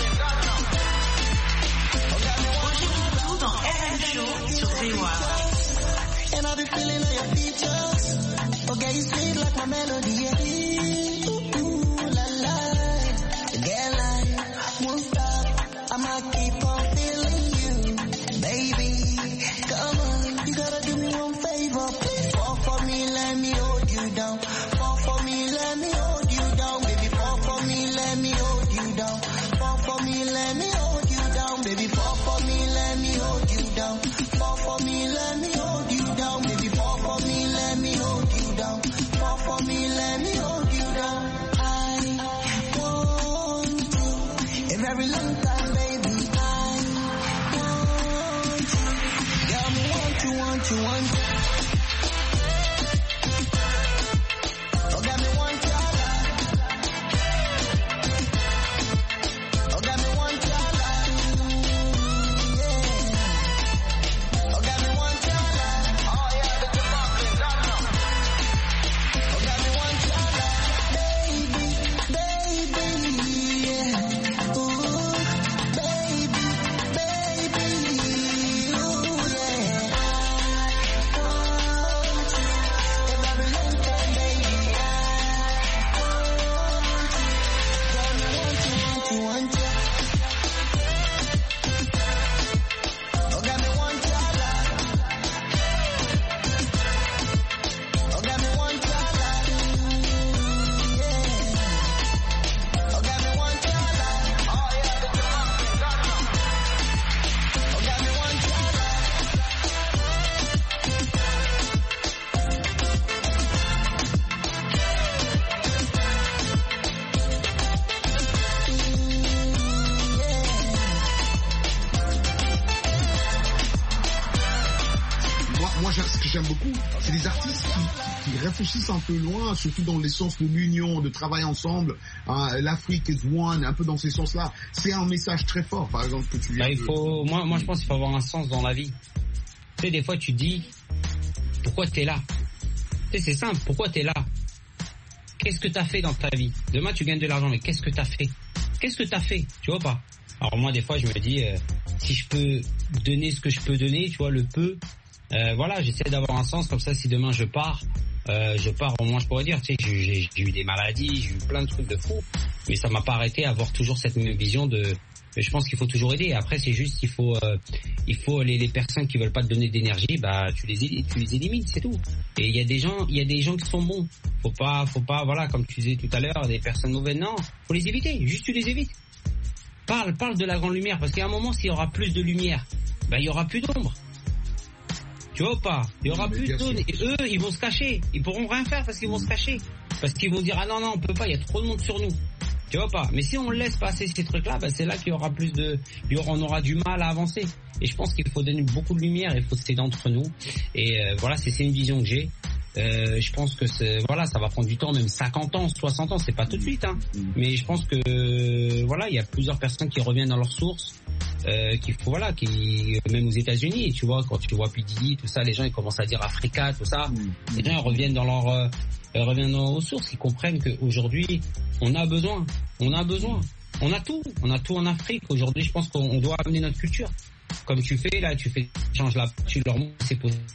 oh, girl, me want you, I love. Dans R M Show sur V O A. And I be feeling all your features. Okay, you sweet like my melody. Yeah. Ooh, ooh, la la. Girl, I won't stop. I'ma keep on feeling you, baby. Come on, you gotta do me one favor, please. Fall for me, let me hold you down. Fall for me, let me hold you down, baby. Fall for me, let me hold you down. Fall for me, let me hold you down, baby. Fall for me, let me hold you down. Fall for me, let me hold you down, baby. Fall for me, let me hold you down. Fall for me, let me hold you down. I want you a very long time, baby. I want you. Girl, me want you, want you, want you. Oh, girl, me want you, I love. Oh, girl, me want you, I love. Yeah. Oh, girl, me want you, I love. Oh, yeah, the good fucking done. Oh, girl, me want you, I love. Baby, baby, yeah. Ooh, baby, baby, ooh, yeah. I want you a very long time, baby. I want you. Girl, me want you, want you, want you. Oh, girl, me want you, I love. Oh, girl, me want you, I love. Yeah. Oh, girl, me want you, I love. Oh, yeah, the good fucking done. Oh, girl, me want you, I love. Moi, moi j'ai- ce que j'aime beaucoup, c'est les artistes qui, qui réfléchissent un peu loin, surtout dans les sens de l'union, de travailler ensemble. Hein, l'Afrique is one, un peu dans ces sens-là. C'est un message très fort, par exemple, que tu viens Bah, il de- faut, moi, moi, je pense qu'il faut avoir un sens dans la vie. Tu sais, des fois, tu dis, pourquoi t'es là? Tu sais, c'est simple, pourquoi t'es là? Qu'est-ce que t'as fait dans ta vie? Demain, tu gagnes de l'argent, mais qu'est-ce que t'as fait? Qu'est-ce que t'as fait? Tu vois pas? Alors moi, des fois, je me dis, euh, si je peux donner ce que je peux donner, tu vois, le peu, euh, voilà, j'essaie d'avoir un sens, comme ça, si demain je pars, euh, je pars, au moins je pourrais dire, tu sais, j'ai, j'ai- j'ai eu des maladies, j'ai eu plein de trucs de fou, mais ça m'a pas arrêté à avoir toujours cette même vision de, mais je pense qu'il faut toujours aider. Après, c'est juste qu'il faut, euh, il faut les, les personnes qui veulent pas te donner d'énergie, bah tu les éli- tu les élimines, c'est tout. Et il y a des gens, il y a des gens qui sont bons. Faut pas, faut pas, voilà, comme tu disais tout à l'heure, des personnes mauvaises. Non, faut les éviter. Juste tu les évites. Parle, parle de la grande lumière, parce qu'à un moment, s'il y aura plus de lumière, bah il y aura plus d'ombre. Tu vois ou pas? Il y aura Mais plus bien d'ombre. sûr. Et eux, ils vont se cacher. Ils pourront rien faire parce qu'ils vont se cacher. Parce qu'ils vont dire ah non non, on peut pas. Il y a trop de monde sur nous. Tu vois pas? Mais si on laisse passer ces trucs-là, bah, c'est là qu'il y aura plus de, il y aura, on aura du mal à avancer. Et je pense qu'il faut donner beaucoup de lumière, il faut s'aider entre nous. Et euh, voilà, c'est, c'est une vision que j'ai. Euh, je pense que c'est, voilà, ça va prendre du temps, même cinquante ans, soixante ans, c'est pas tout de suite, hein. Mais je pense que euh, voilà, il y a plusieurs personnes qui reviennent dans leurs sources, euh, qu'il faut, voilà, qui même aux États-Unis, tu vois, quand tu vois P. Diddy, tout ça, les gens ils commencent à dire Africa, tout ça, les gens ils reviennent dans leur, euh, ils reviennent dans leurs sources, ils comprennent qu'aujourd'hui on a besoin, on a besoin, on a tout, on a tout en Afrique. Aujourd'hui, je pense qu'on doit amener notre culture, comme tu fais là, tu fais, tu changes la, tu leur montres c'est possible.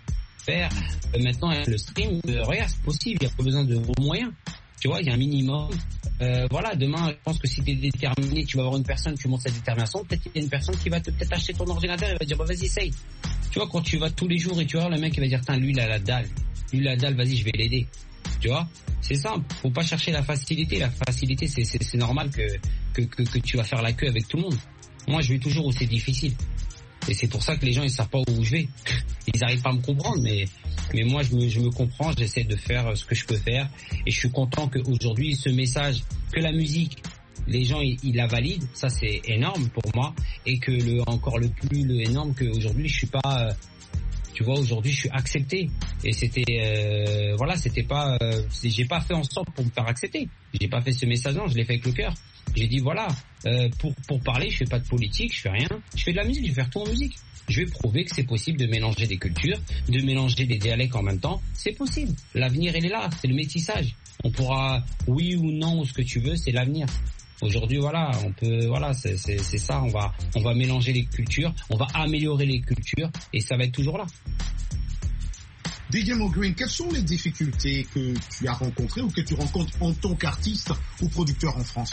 faire. Euh, maintenant, le stream, euh, regarde, c'est possible, il n'y a pas besoin de gros moyens. Tu vois, il y a un minimum. Euh, voilà, demain, je pense que si tu es déterminé, tu vas avoir une personne, tu montres sa détermination, peut-être qu'il y a une personne qui va te, peut-être acheter ton ordinateur et va dire, bah, vas-y, essaye. Tu vois, quand tu vas tous les jours et tu vois, le mec, il va dire, tiens, lui, il a la dalle. Lui, il a la dalle, vas-y, je vais l'aider. Tu vois, c'est simple. Faut pas chercher la facilité. La facilité, c'est, c'est, c'est normal que, que, que, que tu vas faire la queue avec tout le monde. Moi, je vais toujours où c'est difficile. Et c'est pour ça que les gens, ils savent pas où je vais. Ils arrivent pas à me comprendre, mais, mais moi, je me, je me comprends, j'essaie de faire ce que je peux faire. Et je suis content qu'aujourd'hui, ce message, que la musique, les gens, ils, ils la valident. Ça, c'est énorme pour moi. Et que le, encore le plus, le énorme, qu'aujourd'hui, je suis pas, euh, tu vois, aujourd'hui, je suis accepté. Et c'était, euh, voilà, c'était pas, euh, j'ai pas fait en sorte pour me faire accepter. J'ai pas fait ce message, non, je l'ai fait avec le cœur. J'ai dit voilà, euh, pour pour parler, je fais pas de politique, je fais rien. Je fais de la musique, je vais faire tout en musique. Je vais prouver que c'est possible de mélanger des cultures, de mélanger des dialectes en même temps. C'est possible. L'avenir, il est là. C'est le métissage. On pourra, oui ou non, ou ce que tu veux, c'est l'avenir. Aujourd'hui, voilà, on peut, voilà, c'est, c'est, c'est ça. On va, on va mélanger les cultures, on va améliorer les cultures, et ça va être toujours là. D J Mo Green, quelles sont les difficultés que tu as rencontrées ou que tu rencontres en tant qu'artiste ou producteur en France?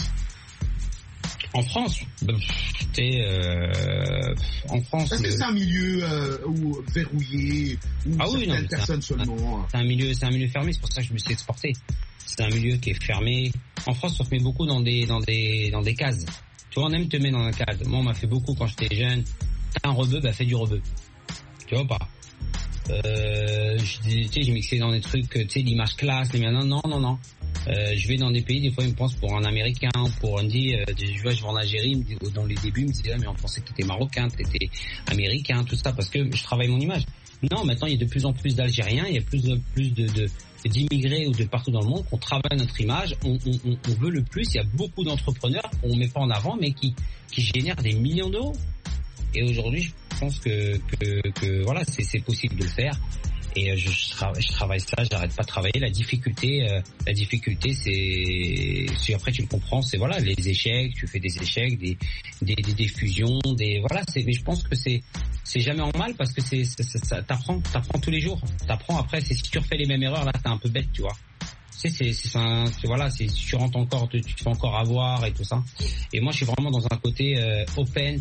En France, t'es euh, en France. Est-ce le... que c'est un milieu euh, où verrouillé, où ah oui, certaines non, personnes c'est un, seulement? C'est un milieu, c'est un milieu fermé. C'est pour ça que je me suis exporté. C'est un milieu qui est fermé. En France, on se met beaucoup dans des, dans des, dans des cases. Tu vois, on aime te mettre dans un cadre. Moi, on m'a fait beaucoup quand j'étais jeune. T'as un rebeu, bah fais du rebeu. Tu vois pas? Euh, je, tu sais, j'ai mixé dans des trucs, tu sais, l'image classe, les maintenant, non, non, non. Euh, je vais dans des pays, des fois ils me pensent pour un Américain, pour un dit, euh, je vois, je vais en Algérie, dans les débuts, ils me disaient, ah, mais on pensait que t'étais Marocain, t'étais Américain, tout ça, parce que je travaille mon image. Non, maintenant il y a de plus en plus d'Algériens, il y a plus de plus de, de d'immigrés ou de partout dans le monde qu'on travaille notre image, on, on, on veut le plus, il y a beaucoup d'entrepreneurs qu'on met pas en avant, mais qui, qui génèrent des millions d'euros. Et aujourd'hui, je pense que, que, que voilà, c'est, c'est possible de le faire. Et je, je, travaille, je travaille ça, j'arrête pas de travailler. La difficulté, euh, la difficulté, c'est, si après tu le comprends, c'est voilà, les échecs, tu fais des échecs, des, des, des, des fusions, des voilà. C'est, mais je pense que c'est, c'est jamais en mal parce que c'est, c'est, c'est ça, t'apprends, t'apprends tous les jours. T'apprends après. C'est si tu refais les mêmes erreurs, là, t'es un peu bête, tu vois. C'est, c'est, c'est, un, c'est voilà, c'est, si tu rentres encore, tu, tu te fais encore avoir et tout ça. Et moi, je suis vraiment dans un côté euh, open.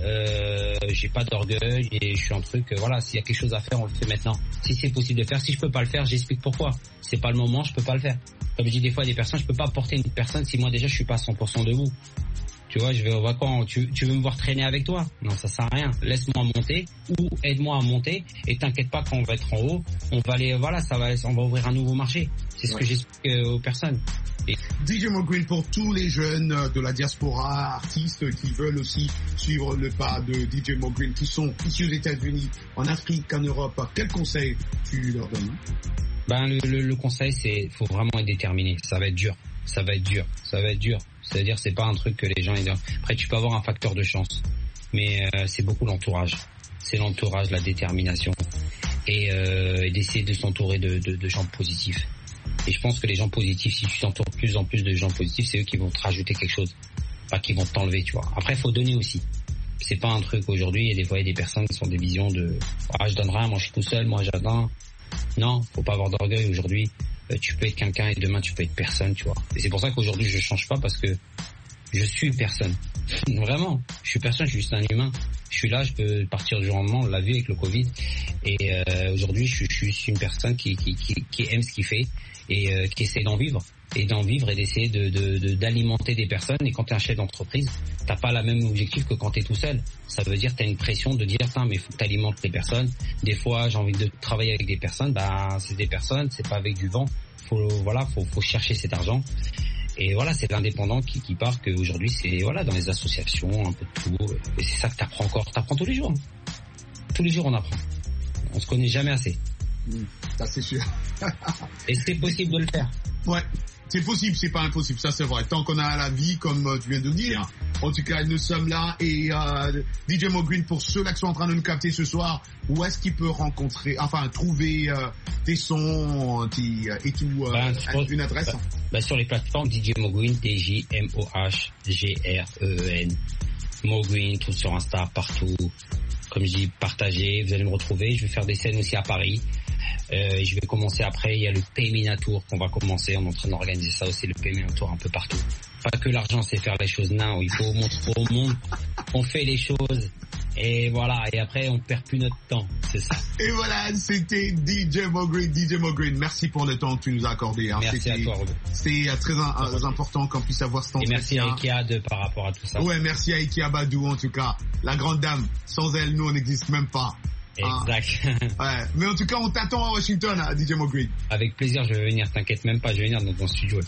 Euh, j'ai pas d'orgueil et je suis un truc. Euh, voilà, s'il y a quelque chose à faire, on le fait maintenant. Si c'est possible de faire, si je peux pas le faire, j'explique pourquoi. C'est pas le moment, je peux pas le faire. Comme je dis des fois à des personnes, je peux pas porter une personne si moi déjà je suis pas à cent pour cent debout. Tu vois, je vais au vacances, tu, tu veux me voir traîner avec toi? Non, ça sert à rien. Laisse-moi monter ou aide-moi à monter et t'inquiète pas, quand on va être en haut, on va aller, voilà, ça va, on va ouvrir un nouveau marché. C'est ce ouais. que j'explique euh, aux personnes. Et... D J Mo Green, pour tous les jeunes de la diaspora, artistes qui veulent aussi suivre le pas de D J Mo Green, qui sont ici aux États-Unis, en Afrique, en Europe, quel conseil tu leur donnes? Ben, le, le, le conseil, c'est, faut vraiment être déterminé. Ça va être dur. Ça va être dur. Ça va être dur. C'est-à-dire, c'est pas un truc que les gens... Après, tu peux avoir un facteur de chance. Mais euh, c'est beaucoup l'entourage. C'est l'entourage, la détermination. Et, euh, et d'essayer de s'entourer de, de, de gens positifs. Et je pense que les gens positifs, si tu t'entoures de plus en plus de gens positifs, c'est eux qui vont te rajouter quelque chose. Pas qui vont t'enlever, tu vois. Après, il faut donner aussi. C'est pas un truc aujourd'hui. Il y a des fois, il y a des personnes qui sont des visions de... Ah, je donne rien, moi je suis tout seul, moi j'adore. Non, faut pas avoir d'orgueil aujourd'hui. Tu peux être quelqu'un et demain tu peux être personne, tu vois. Et c'est pour ça qu'aujourd'hui je change pas parce que je suis personne. Vraiment, je suis personne, je suis juste un humain. Je suis là, je peux partir du jour au lendemain, on l'a vu avec le Covid. Et euh, aujourd'hui je, je suis une personne qui, qui, qui, qui aime ce qu'il fait et euh, qui essaie d'en vivre. Et d'en vivre et d'essayer de, de, de, d'alimenter des personnes. Et quand tu es un chef d'entreprise, t'as pas la même objectif que quand tu es tout seul. Ça veut dire que tu as une pression de dire, mais il faut que tu alimentes les personnes. Des fois, j'ai envie de travailler avec des personnes. Bah, c'est des personnes, c'est pas avec du vent. Faut, voilà, faut, faut chercher cet argent. Et voilà, c'est l'indépendant qui, qui part qu'aujourd'hui, c'est voilà, dans les associations, un peu de tout. Et c'est ça que tu apprends encore. Tu apprends tous les jours. Tous les jours, on apprend. On se connaît jamais assez. Mmh, ça, c'est sûr. Et c'est possible de le faire. Ouais. C'est possible, c'est pas impossible, ça c'est vrai. Tant qu'on a la vie, comme tu viens de dire. En tout cas, nous sommes là. Et euh, D J Mo Green, pour ceux-là qui sont en train de nous capter ce soir, où est-ce qu'ils peuvent rencontrer, enfin trouver euh, tes sons tes, et tout, euh, ben, sur, une adresse ben, ben, sur les plateformes D J Mo Green, D J M O H G R E E N. Mo Green, tout sur Insta, partout. comme je dis, partager. Vous allez me retrouver. Je vais faire des scènes aussi à Paris. Euh, je vais commencer après. Il y a le Payment Tour qu'on va commencer. On est en train d'organiser ça aussi, le Payment Tour un peu partout. Pas que l'argent, c'est faire les choses. Non, il faut montrer au monde. On fait les choses. Et voilà, et après on perd plus notre temps, c'est ça. Et voilà, c'était D J Mo Green. D J Mo Green, merci pour le temps que tu nous as accordé. Hein. Merci à toi, Robert. C'est très un, important qu'on puisse avoir cet entretien. Et merci à Ikia de par rapport à tout ça. Ouais, merci à Ikia Badou en tout cas. La grande dame, sans elle, nous on n'existe même pas. Exact. Ah. Ouais, mais en tout cas, on t'attend à Washington, hein, D J Mo Green. Avec plaisir, je vais venir, t'inquiète même pas, je vais venir dans ton studio.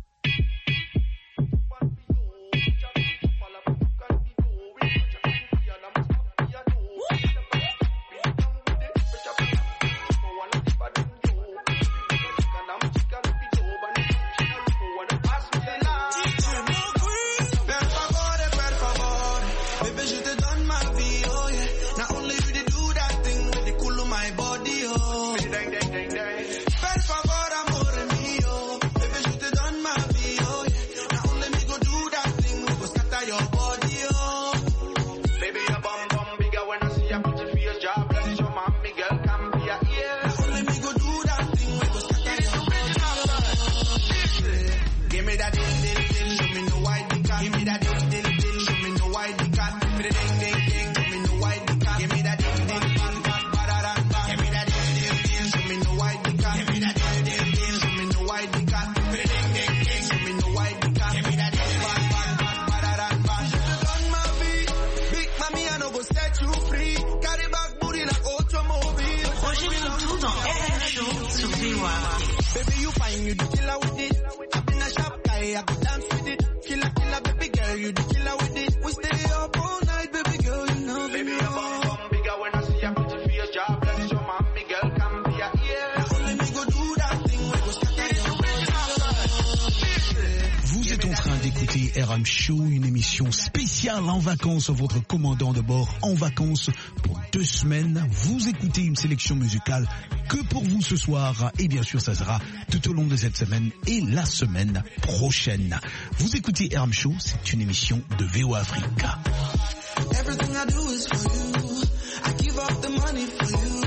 R M Show, une émission spéciale en vacances, votre commandant de bord en vacances pour deux semaines. Vous écoutez une sélection musicale que pour vous ce soir et bien sûr ça sera tout au long de cette semaine et la semaine prochaine. Vous écoutez R M Show, c'est une émission de V O A Africa. Everything I do is for you. I give up the money for you.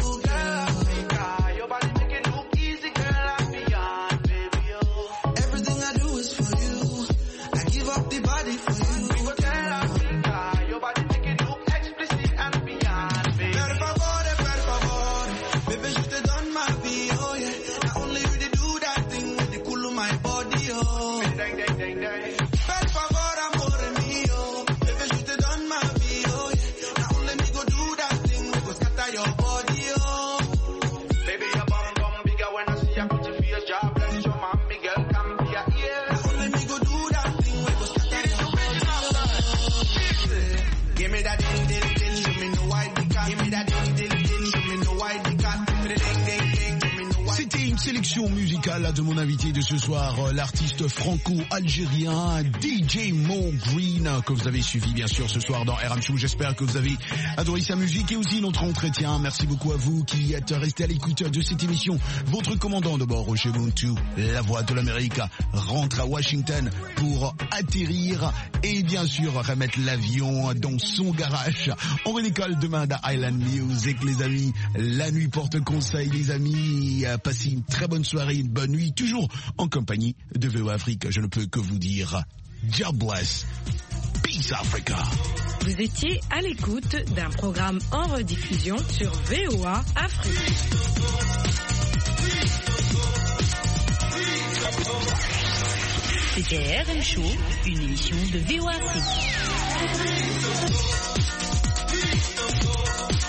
Sélection musicale de mon invité de ce soir, l'artiste franco-algérien D J Mo Green, que vous avez suivi bien sûr ce soir dans R M Show. J'espère que vous avez adoré sa musique et aussi notre entretien. Merci beaucoup à vous qui êtes restés à l'écoute de cette émission. Votre commandant de bord, Roger Muntu, la voix de l'Amérique, rentre à Washington pour atterrir et bien sûr remettre l'avion dans son garage. On redécolle demain dans Island Music, les amis. La nuit porte conseil, les amis. Passez une très bonne soirée, une bonne nuit, toujours en compagnie de V O A Afrique. Je ne peux que vous dire, God bless, peace Africa. Vous étiez à l'écoute d'un programme en rediffusion sur V O A Afrique. C'était R M Show, une émission de V O A Afrique.